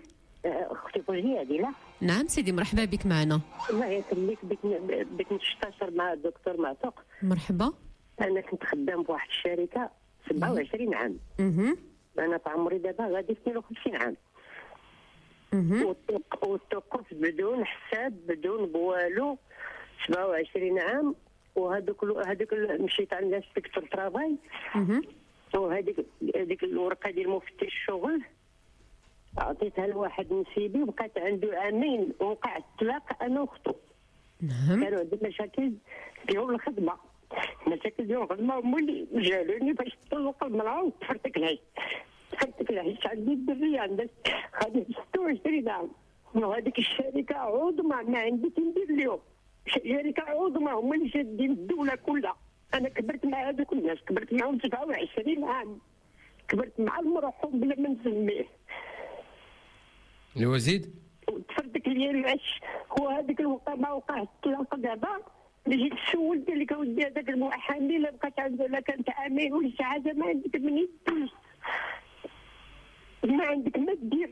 اختي فوزيه لا. نعم سيدي، مرحبا بك معنا. الله يخليك، بك بك نستشر مع الدكتور معتوق. مرحبا. انا كنت خدام في واحد الشركه سبعة وعشرين عام. اها. انا في عمري دابا غادي اثنين وخمسين عام. اها. وتوقف بدون حساب بدون بوالو سبعة وعشرين عام. وهذوك هذوك مشيت عند انسبكتور ترافاي. اها. وهذيك هذيك الورقه ديال مفتش الشغل عطيتها لواحد نسيبي وبقات عنده عامين وقع الطلاق انا واختو. نعم. كانوا عندهم مشاكل ديال الخدمه مشاكل ديال الخدمه هما اللي جالوني باش نطلق المراه وتفرتك العيش تفرتك العيش. عندي الدريه عندها غادي ستة وعشرين عام وهذيك الشركه عظمى ما عندي تندير اليوم. شركه عظمى هما اللي شادين الدوله كلها. انا كبرت مع هذوك الناس، كبرت معهم سبعة وعشرين عام، كبرت مع المرحوم بلا ما نسميه. ايوا زيد. وتفرتك لي العش وهذيك الوقت ما وقع الطلاق دابا. جيت سولت لك اودي هذاك المحامي لا بقات عنده لا كانت عامين ولا شي حاجه ما عندك من يدوز ما عندك ما دير.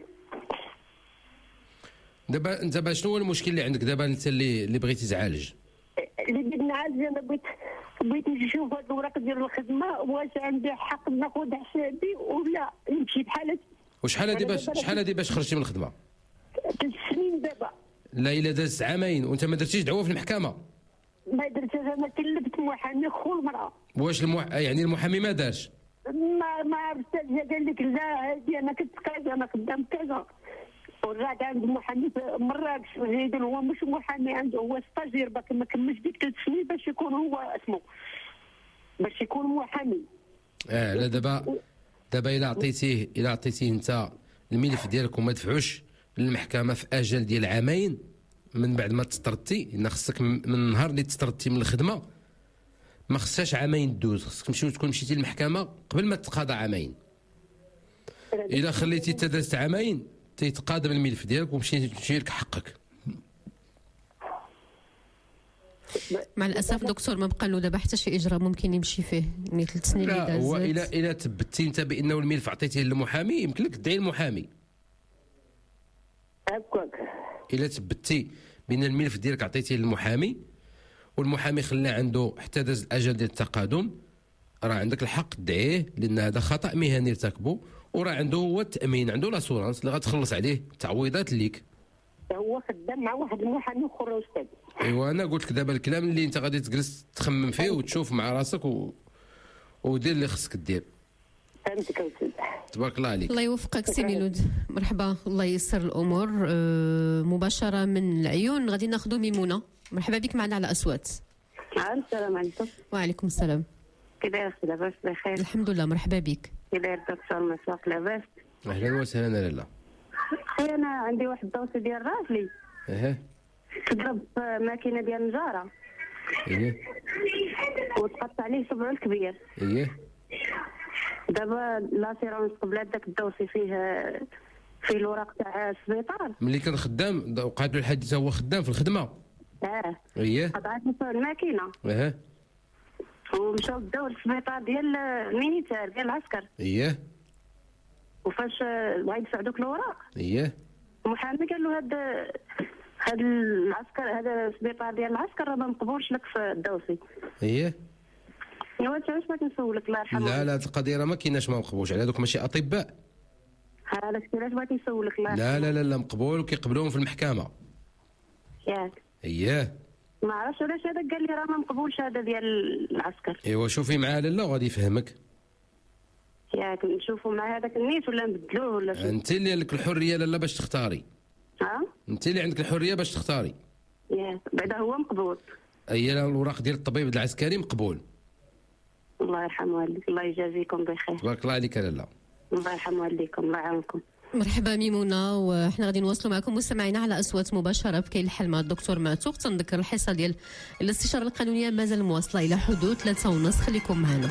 دابا انت با شنو هو المشكل اللي عندك دابا انت اللي اللي بغيتي تعالج؟ اللي بغيت نعالج انا بغيت بغيت نشوف هاد الوراق ديال الخدمه واش عندي حق ناخذ حسابي ولا نمشي بحالتي. وشحال هادي باش شحال هادي باش خرجتي من الخدمه؟ ثلاث سنين دابا. لا الا داز عامين وانت ما درتيش دعوه في المحكمه. ما درتش انا كلفت محامي خو المراه. واش المح... يعني المحامي ما دارش؟ ما ما عرفتش قال لك لا هادي انا كنت كذا انا خدام كذا. ورجعت عند المحامي في مراكش زيد هو مش محامي عنده هو ستاجير باقي ما كملش ديك ثلاث سنين باش يكون هو اسمه باش يكون محامي. اه لا دابا دابا الا عطيتيه الا عطيتيه انت الملف ديالك وما دفعوش للمحكمه في اجل ديال عامين من بعد ما تطردتي، لان خصك من النهار اللي تطردتي من الخدمه ما خصهاش عامين دوز، خصك تمشي وتكون مشيتي للمحكمه قبل ما تتقاضى عامين. الا خليتي حتى دازت عامين تيتقادم الملف ديالك ومشي تمشي لك حقك. مع الاسف دكتور ما بقى له دابا حتى شي اجراء ممكن يمشي فيه يعني ثلاث سنين اللي دازت. هو الا الا تبتي انت بانه الملف عطيتيه للمحامي يمكن لك تدعي المحامي. هكاك. الا تبتي بان الملف ديالك عطيتيه للمحامي والمحامي خلاه عنده حتى داز الاجل ديال التقادم، راه عندك الحق تدعيه لان هذا خطا مهني ارتكبه، وراه عنده هو التامين، عنده لاسورانس اللي غتخلص عليه التعويضات ليك. هو خدام مع واحد المحامي اخر استاذ. ايوا انا قلت لك دابا الكلام اللي انت غادي تجلس تخمم فيه وتشوف مع راسك و... ودير اللي خصك دير. فهمتك استاذ. تبارك الله عليك. الله يوفقك سي ميلود. مرحبا، الله ييسر الامور. أه مباشره من العيون غادي ناخذوا ميمونه. مرحبا بك معنا على اصوات. السلام عليكم. وعليكم السلام. كي داير اختي لاباس بخير؟ الحمد لله، مرحبا بك. كي داير دكتور مساق لاباس؟ اهلا وسهلا. لاله اخي انا عندي واحد الدوسي ديال راجلي اها تضرب ماكينه ديال النجاره ايه وتقطع عليه صبعو الكبير. ايه دابا لاسيرونس قبل داك الدوسي فيه فيه الوراق تاع السبيطار. ملي كان خدام وقعت له الحادثه هو خدام في الخدمه. اه ايه قطعت له الماكينه. اها ومشاو داو للسبيطار ديال المينيتير ديال العسكر. ايه وفاش بغا يدفع دوك الوراق ايه المحامي قال له هاد هاد العسكر هذا السبيطار ديال العسكر راه ما مقبولش لك في الدوسي. ايه ايوا انت واش بغيت نسولك الله يرحمه؟ لا لا هاد القضيه راه ما كايناش ما مقبولش على هذوك ماشي اطباء. علاش علاش بغيت نسولك الله لا لا لا لا مقبول وكيقبلوهم في المحكمه. ياك اييه ما عرفتش علاش هذا قال لي راه ما مقبولش هذا ديال العسكر. ايوا شوفي معاه لاله وغادي يفهمك. ياك نشوفوا مع هذاك النيت ولا نبدلوه ولا شنو؟ انت اللي عندك الحريه لاله باش تختاري. ها انت اللي عندك الحريه باش تختاري. ياك بعدا هو مقبول. اي الوراق ديال الطبيب العسكري مقبول. الله يرحم والديك الله يجازيكم بخير. تبارك الله عليك لاله. الله يرحم والديكم الله يعاونكم. مرحبا ميمونه، وحنا غادي نواصلوا معكم مستمعينا على اصوات مباشره بكاين الحل مع الدكتور معتوق. تنذكر الحصه ديال الاستشاره القانونيه مازال مواصله الى حدود ثلاثة ونص. خليكم معنا.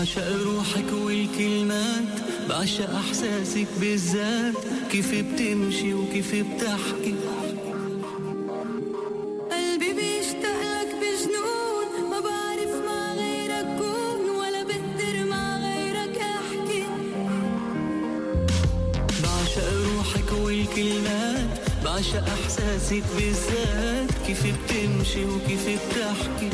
بعشق روحك والكلمات، بعشق احساسك بالذات، كيف بتمشي وكيف بتحكي. قلبي بيشتاق لك بجنون، ما بعرف مع غيرك كون، ولا بقدر مع غيرك احكي. بعشق روحك والكلمات، بعشق احساسك بالذات، كيف بتمشي وكيف بتحكي.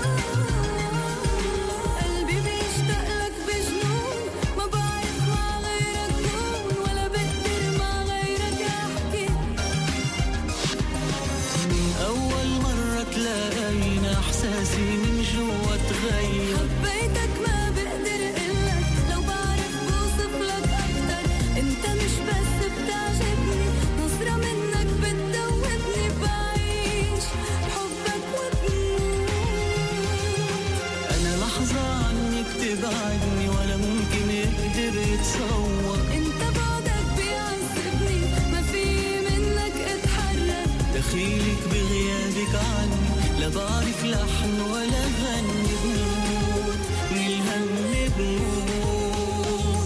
قلبي بيشتاق لك بجنون، ما بعرف مع غيرك كون، ولا بقدر مع غيرك احكي. من اول مرة تلاقينا احساسي من جوا تغير. حبيتك ما بقدر قلك، لو بعرف بوصف لك اكتر. انت مش بس بتعجبني، نظرة منك بتدوبني، بعيش حبك وبموت. انا لحظة عنك تبعدني، ولا ممكن يقدر يتصور. انت بعدك بيعذبني، ما في منك اتحرك. دخيلك بغيابك عني، لا بعرف لحن ولا غني، بموت من الهم بموت.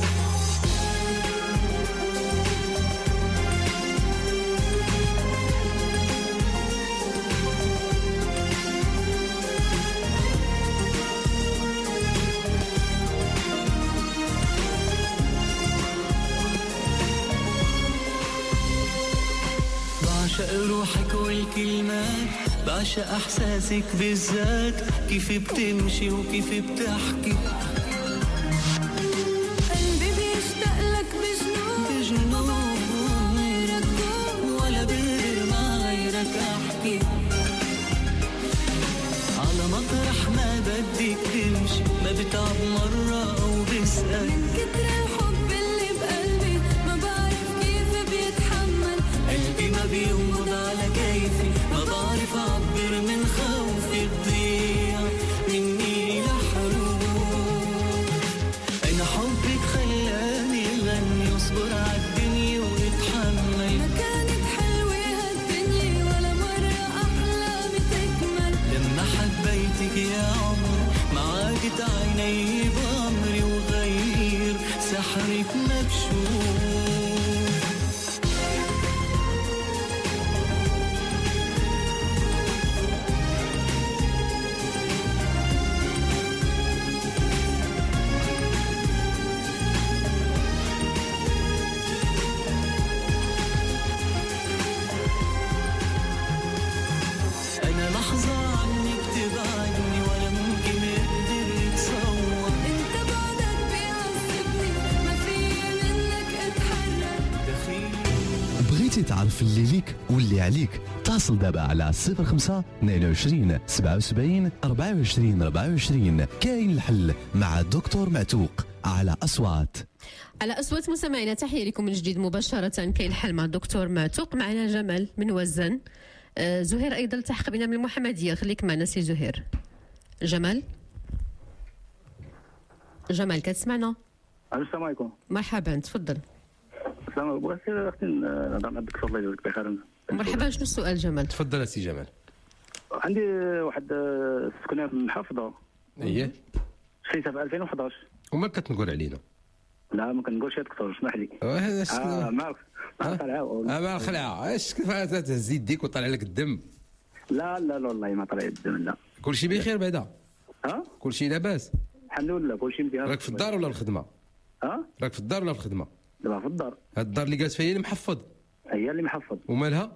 بعشق روحك والكلمات، بعشق احساسك بالذات، كيف بتمشي وكيف بتحكي. قلبي بيشتاق لك بجنون، بجنون، ما بعرف مع غيرك كون، ولا بقدر مع غيرك احكي. على مطرح ما بدك تمشي، ما بتعب مرة او بسأل. من كتر الحب اللي بقلبي، ما بعرف كيف بيتحمل. قلبي ما بينبض على كيفي، ما بعرف اعبر من خوفي تضيع مني لحروف. انا حبك خلاني غني، واصبر عالدنيا واتحمل. ما كانت حلوة هالدنيا، ولا مرة أحلامي تكمل. لما حبيتك يا عمر، ما عادت عيني بأمري، وغير سحرك مكشوف. أنا لحظة عنك تبعدني، ولا ممكن يقدر يتصور. انت بعدك بيعذبني، ما في منك اتحرك. بغيتي تعرف اللي ليك واللي عليك؟ اتصل دابا على صفر خمسة اثنين وعشرين سبعة وسبعين أربعة وعشرين أربعة وعشرين. كاين الحل مع الدكتور معتوق على أصوات. على أصوات مستمعينا، تحية لكم من جديد مباشرة. كاين الحل مع الدكتور معتوق. معنا جمال من وزن. آه زهير أيضا التحق بنا من المحمدية. خليك معنا سي زهير. جمال جمال كتسمعنا؟ السلام عليكم. مرحبا، تفضل. السلام عليكم. بغيت اختي نهضر مع الدكتور الله يجزيك بخير. مرحبا، شنو السؤال جمال؟ تفضل سي جمال. عندي واحد السكنه في المحافظه. اييه. شريتها في ألفين وأحد عشر. وما كتنقول علينا؟ لا ما كنقولش يا دكتور، اسمح لي. اه اه ما ما طلع. اه ما الخلعه. اش كيف تهز يديك وطلع لك الدم؟ لا لا لا والله ما طلع الدم. لا كل شيء بخير بعدا؟ ها؟ كل شيء لاباس؟ الحمد لله كل شيء مزيان. راك في الدار ولا الخدمه؟ ها؟ راك في الدار ولا الخدمه؟ دابا في الدار. هاد الدار اللي جالس فيها هي اللي محفظ؟ هي اللي محفظ. ومالها؟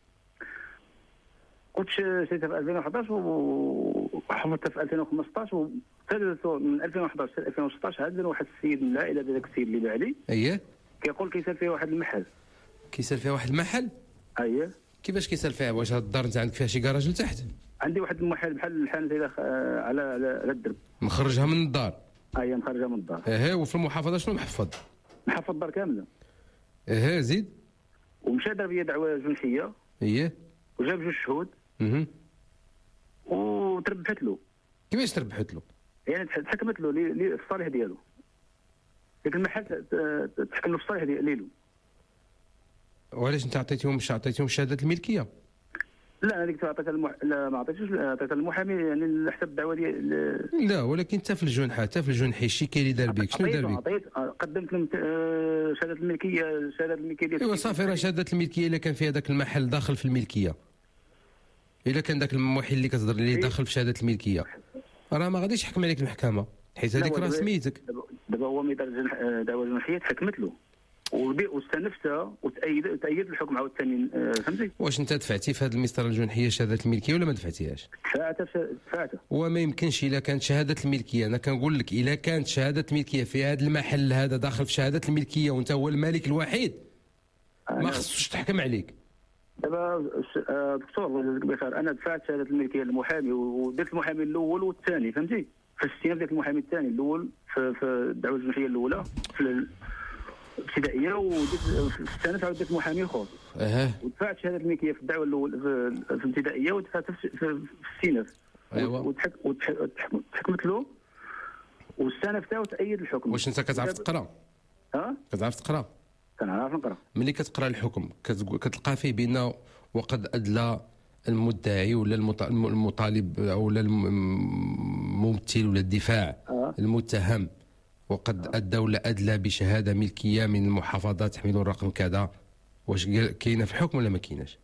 كنت شريتها في ألفين وأحد عشر وحفظتها في ألفين وخمسطاش، من ألفين وأحد عشر حتى ألفين وستطاش عاد واحد السيد من العائله ديال داك السيد اللي باع لي. اييه. كيقول كيسال فيها واحد المحل. كيسال فيها واحد المحل؟ اييه. كيفاش كيسال فيها؟ واش هاد الدار انت عندك فيها شي كراج لتحت؟ عندي واحد المحل بحال الحانوت هذا على على الدرب. مخرجها من الدار؟ اييه مخرجها من الدار. ايه. وفي المحافظه شنو محفظ؟ محفظ الدار كامله. ايه زيد. ومشى دار بيا دعوه جنحيه. اييه. وجاب جوج شهود. اها. وتربحت له. كيفاش تربحت له؟ يعني تحكمت له لي في الصالح ديالو. ديك المحل تحكم له في الصالح ديالو. وعلاش انت عطيتيهم مش عطيتيهم شهاده الملكيه؟ لا هذيك عطيتها المح... لا ما عطيتوش، عطيتها المحامي يعني حسب الدعوه ديال. لا ولكن حتى في الجنحه حتى في الجنحي الشيكي اللي دار بك شنو دار بك؟ عطيت قدمت لهم آه، شهاده الملكيه شهاده الملكيه ديال. ايوا صافي راه شهاده الملكيه الا كان فيها ذاك المحل داخل في الملكيه، الا كان ذاك المحل اللي كتهضر اللي داخل في شهاده الملكيه راه ما غاديش يحكم عليك المحكمه حيت هذيك راه سميتك. دابا هو مي دار جنح... دعوه جنحيه تحكمت له واستنفتها وتأيد تأيد الحكم عاوتاني. فهمتي؟ واش انت دفعتي في هذه المسطره الجنحيه شهاده الملكيه ولا ما دفعتيهاش؟ دفعتها دفعتها. وما يمكنش الا كانت شهاده الملكيه، انا كنقول لك الا كانت شهاده ملكيه في هذا المحل هذا داخل في شهاده الملكيه وانت هو المالك الوحيد ما خصوش تحكم عليك. دابا دكتور بخير انا دفعت شهاده الملكيه للمحامي ودرت المحامي الاول والثاني فهمتي؟ فاستناف ذاك المحامي الثاني الاول في, في الدعوه الجنحيه الاولى في ابتدائيه وديت في الثاني عاود درت محامي اخر. اها ودفعت شهاده الملكيه في الدعوه الاولى في الابتدائيه ودفعتها في, في السيناف. ايوا وتحكمت له واستنفتها وتأيد الحكم. واش انت كتعرف تقرا؟ ها؟ كتعرف تقرا؟ كنعرف نقرا. ملي كتقرا الحكم كتلقى فيه بان وقد ادلى المدعي ولا المطالب ولا الممثل ولا الدفاع أه. المتهم وقد ادى ولا ادلى بشهاده ملكيه من المحافظه تحمل الرقم كذا، واش كاينه في الحكم ولا ما كايناش؟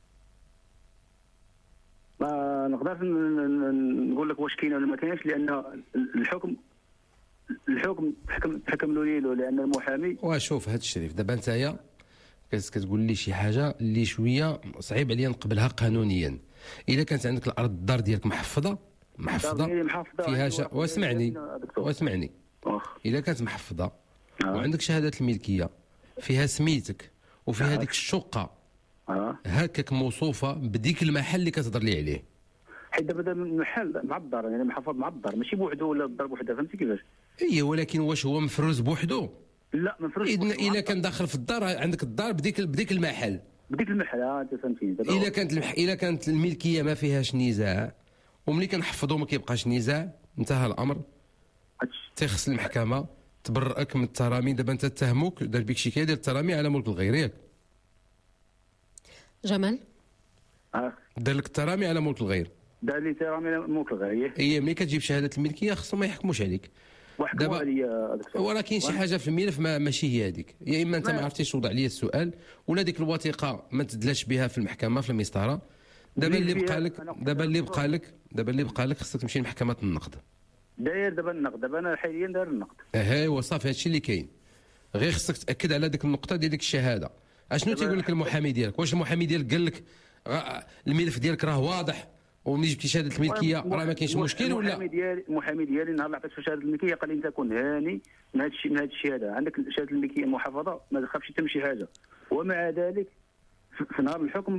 ما نقدرش نقول لك واش كاينه ولا ما كايناش لان الحكم الحكم تحكم تحكم له ليلو لان المحامي. وشوف هذا الشريف دابا نتايا كتقول لي شي حاجه اللي شويه صعيب عليا نقبلها قانونيا. اذا كانت عندك الارض الدار ديالك محفظه محفظه فيها ش... واسمعني واسمعني اذا كانت محفظه آه. وعندك شهاده الملكيه فيها سميتك وفيها آه. ديك الشقه آه. هكاك موصوفه بديك المحل اللي كتهضر لي عليه. حيت دابا المحل مع الدار يعني محفظ مع الدار ماشي بوحدو ولا الدار بوحدها فهمتي كيفاش؟ اي ولكن واش هو مفروز بوحدو؟ لا مفروز اذا الا كان داخل في الدار عندك الدار بديك بديك المحل بديك المحل ها انت فهمتيني. الا كانت المح... الا كانت الملكيه ما فيهاش نزاع وملي كنحفظوا ما كيبقاش نزاع انتهى الامر تيخص المحكمه تبرئك من الترامي. دابا انت تهموك دار بك شكايه ديال الترامي على ملك الغير ياك جمال؟ اه دار لك الترامي على ملك الغير. دار لي ترامي على ملك الغير. اي ملي كتجيب شهاده الملكيه خصهم ما يحكموش عليك. دابا ولكن كاين شي حاجه في الملف ما ماشي هي هذيك، يا اما انت ما عرفتيش توضع لي السؤال ولا ديك الوثيقه ما تدلاش بها في المحكمه في المسطره. دابا اللي بقى لك دابا اللي بقى لك دابا اللي بقى لك خصك تمشي لمحكمه النقد. داير دابا النقد دابا انا حاليا داير النقد. اه وصافي هادشي اللي كاين. غير خصك تاكد على ديك النقطه ديال ديك الشهاده. اشنو تيقول لك المحامي ديالك؟ واش المحامي ديالك قال لك الملف ديالك راه واضح وملي جبتي شهاده الملكيه راه ما كاينش مشكل ولا؟ المحامي ديالي المحامي ديالي نهار اللي عطيت شهاده الملكيه قال لي انت كون هاني من هذا الشيء من هذا الشيء هذا عندك شهاده الملكيه المحافظه ما تخافش حتى شي حاجه. ومع ذلك في نهار الحكم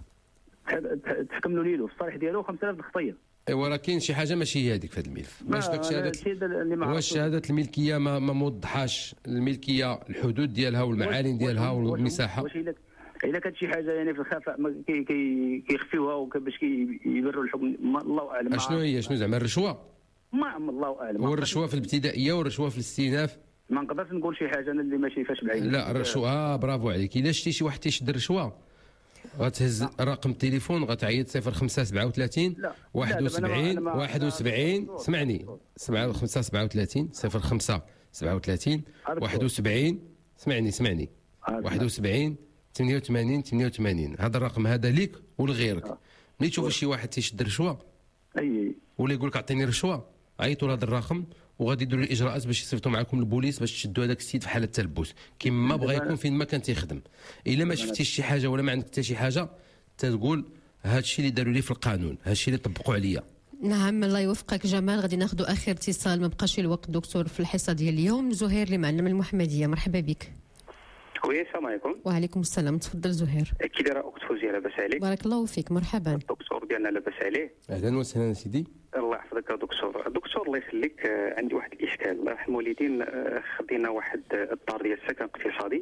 تحكم له ليلو في الصالح ديالو خمسة آلاف خطيه. ايوا راه كاين شي حاجه ماشي هي هذيك في هذا الملف. واش داك شهاده واش شهاده الملكيه ما, ما موضحاش الملكيه الحدود ديالها والمعالم ديالها والمساحه؟ واش الا الا كانت شي حاجه يعني في الخفاء كي كي كيخفيوها باش كيبروا الحكم الله اعلم. اشنو هي شنو زعما الرشوه؟ ما الله اعلم. هو الرشوه في الابتدائيه والرشوه في الاستئناف ما نقدرش نقول شي حاجه انا اللي ما شايفاش بعيني. لا الرشوه آه برافو عليك. الا شتي شي واحد تيشد الرشوه غتهز رقم التليفون غتعيط صفر خمسة سبعة وثلاثين واحد وسبعين واحد وسبعين سمعني سبعة خمسة سبعة وثلاثين صفر خمسة سبعة وثلاثين واحد وسبعين سمعني سمعني واحد وسبعين ثمانية وثمانين ثمانية وثمانين. هذا الرقم هذا ليك ولغيرك. ملي تشوف شي واحد تيشد رشوه اي ولا يقول لك اعطيني رشوه عيطوا لهذا الرقم وغادي يديروا الاجراءات باش يصيفطوا معكم البوليس باش تشدوا هذاك السيد في حاله تلبس كما بغى يكون فين ما كان تيخدم. الا ما شفتيش شي حاجه ولا ما عندك حتى شي حاجه تقول هذا الشيء اللي داروا لي في القانون هذا الشيء اللي طبقوا عليا. نعم الله يوفقك جمال. غادي ناخذوا اخر اتصال ما بقاش الوقت دكتور في الحصه ديال اليوم. زهير اللي معنا من المحمديه مرحبا بك. وي السلام عليكم. وعليكم السلام تفضل زهير. كي دايره اخت فوزيه لاباس عليك؟ بارك الله فيك مرحبا. الدكتور ديالنا لاباس عليه؟ اهلا وسهلا سيدي. الله يحفظك دكتور. دكتور الله يخليك عندي واحد الاشكال. الله يرحم الوالدين خدينا واحد الدار ديال السكن اقتصادي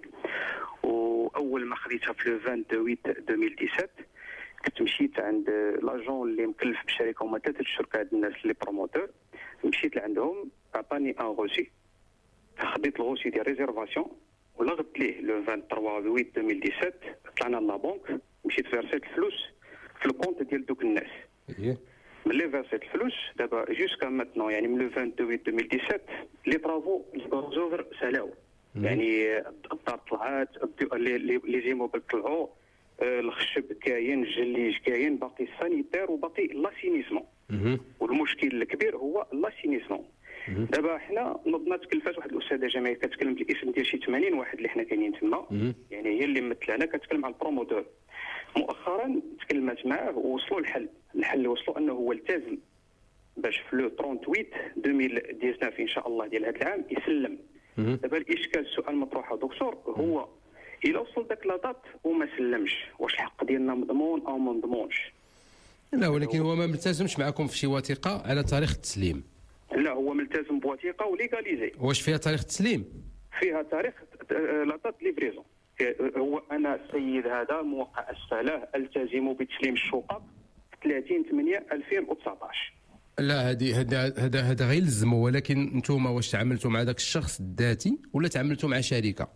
واول ما خديتها في لو ثمانية ألفين وسبعطاش كنت مشيت عند لاجون اللي مكلف بالشركه هما ثلاثه الشركاء هاد الناس اللي بروموتور. مشيت لعندهم عطاني ان غوسي خديت الغوسي ديال ريزيرفاسيون ولغت ليه لو ثلاثة وعشرين أوت ألفين وسبعطاش طلعنا لا بنك مشيت فيرسيت الفلوس في الكونت ديال دوك الناس. ملي فاسيت الفلوس دابا جوسكا ماتنون يعني من لو ثمانية وعشرين ألفين وسبعطاش لي طرافو زوفر سالاو يعني الدار طلعات لي زيموبل طلعوا الخشب كاين الجليج كاين باقي السانيتير وباقي لاسينيسمون والمشكل الكبير هو لاسينيسمون. دابا حنا نضنا تكلفات واحد الاستاذه جماهير كتكلم بالاسم ديال شي ثمانين واحد اللي حنا كاينين تما يعني هي اللي مثلنا كتكلم على البروموتور. مؤخرا تكلمت معاه ووصلوا الحل الحل اللي وصلوا انه هو التزم باش في لو ثمانية وعشرين ألفين وتسعطاش ان شاء الله ديال هذا العام يسلم. دابا الاشكال السؤال المطروح دكتور هو الى وصل داك لاطات وما سلمش واش الحق ديالنا مضمون او ما مضمونش؟ لا ولكن هو ما ملتزمش معكم في شي وثيقه على تاريخ التسليم. لا هو ملتزم بوثيقه وليغاليزي. واش فيها تاريخ التسليم؟ فيها تاريخ لاطات ليفريزون. هو انا السيد هذا موقع الصلاه التزم بتسليم الشقق ثلاثين ثمانية ألفين وتسعطاش. لا هذه هذا هذا هذا غير لزموا ولكن انتم واش تعاملتوا مع ذاك الشخص الذاتي ولا تعاملتوا مع شركه؟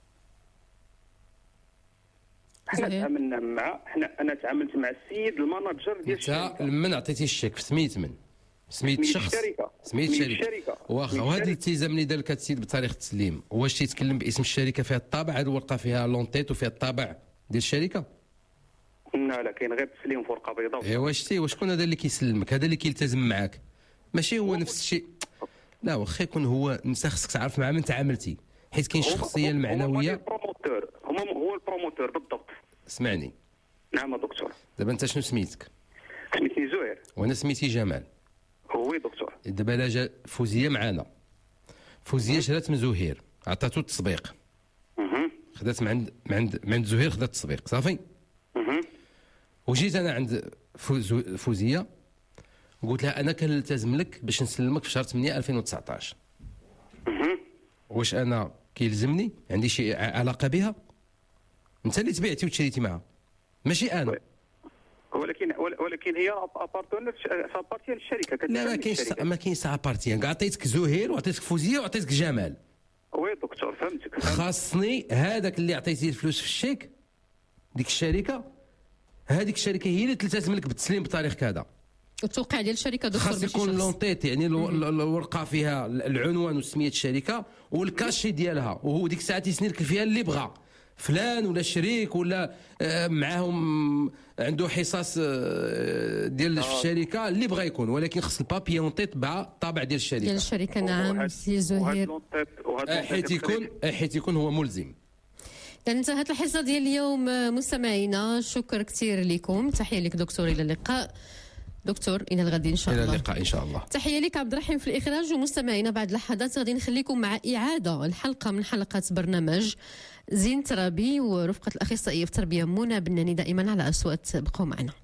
حنا تعاملنا مع حنا انا تعاملت مع السيد الماناجر ديال الشركه. انت من عطيتي الشيك في سميت من سميت الشخص سميت الشركه واخا وهذا الالتزام اللي دار لك السيد بتاريخ التسليم واش تيتكلم باسم الشركه فيها الطابع هذه الورقه فيها لونتيت وفيها الطابع ديال الشركه؟ لا لا كاين غير تسليم في ورقه بيضاء. ايوا شتي وشكون هذا اللي كيسلمك هذا اللي كيلتزم معاك ماشي هو نفس الشيء. لا واخا يكون هو انت خصك تعرف مع من تعاملتي حيت كاين الشخصيه المعنويه. البروموتور هما هو البروموتور بالضبط. اسمعني. نعم دكتور. دابا انت شنو سميتك؟ سميتني زهير. وانا سميتي جمال. هو دكتور. دابا لا جا فوزيه معانا. فوزيه شرات من زهير عطاتو التسبيق. اها. خدات من عند من عند من عند زهير خدات التسبيق صافي. اها. وجيت انا عند فوزيه قلت لها انا كنلتزم لك باش نسلمك في شهر ثمانية ألفين وتسعطاش. اها. واش انا كيلزمني عندي شي علاقه بها؟ انت اللي تبيعتي وتشريتي معها ماشي انا. ولكن ولكن هي ابارتونر سابارتي للشركه. لا ما كاينش ما كاينش ابارتي كاع عطيتك زهير وعطيتك فوزيه وعطيتك جمال. وي دكتور فهمتك. خاصني هذاك اللي عطيتي الفلوس في الشيك ديك الشركه هذيك الشركه هي اللي تلتزم لك بالتسليم بتاريخ كذا. التوقيع ديال الشركه دكتور خاص يكون لونتيت يعني الورقه فيها العنوان وسميه الشركه والكاشي ديالها وهو ديك الساعه تيسني لك فيها اللي بغى فلان ولا شريك ولا معاهم عنده حصص ديال في الشركه اللي بغى يكون ولكن خص البابي اونتيت مع الطابع ديال الشركه ديال الشركه. نعم سي زهير. حيت يكون حيت يكون هو ملزم. انتهت الحصه ديال اليوم مستمعينا شكر كثير لكم. تحيه لك دكتور الى اللقاء دكتور الى الغد ان شاء الله. الى اللقاء ان شاء الله. تحيه لك عبد الرحيم في الاخراج ومستمعينا بعد لحظات غادي نخليكم مع اعاده الحلقه من حلقات برنامج زين ترابي ورفقه الاخصائيه في التربيه منى بناني دائما على اصوات. بقوا معنا.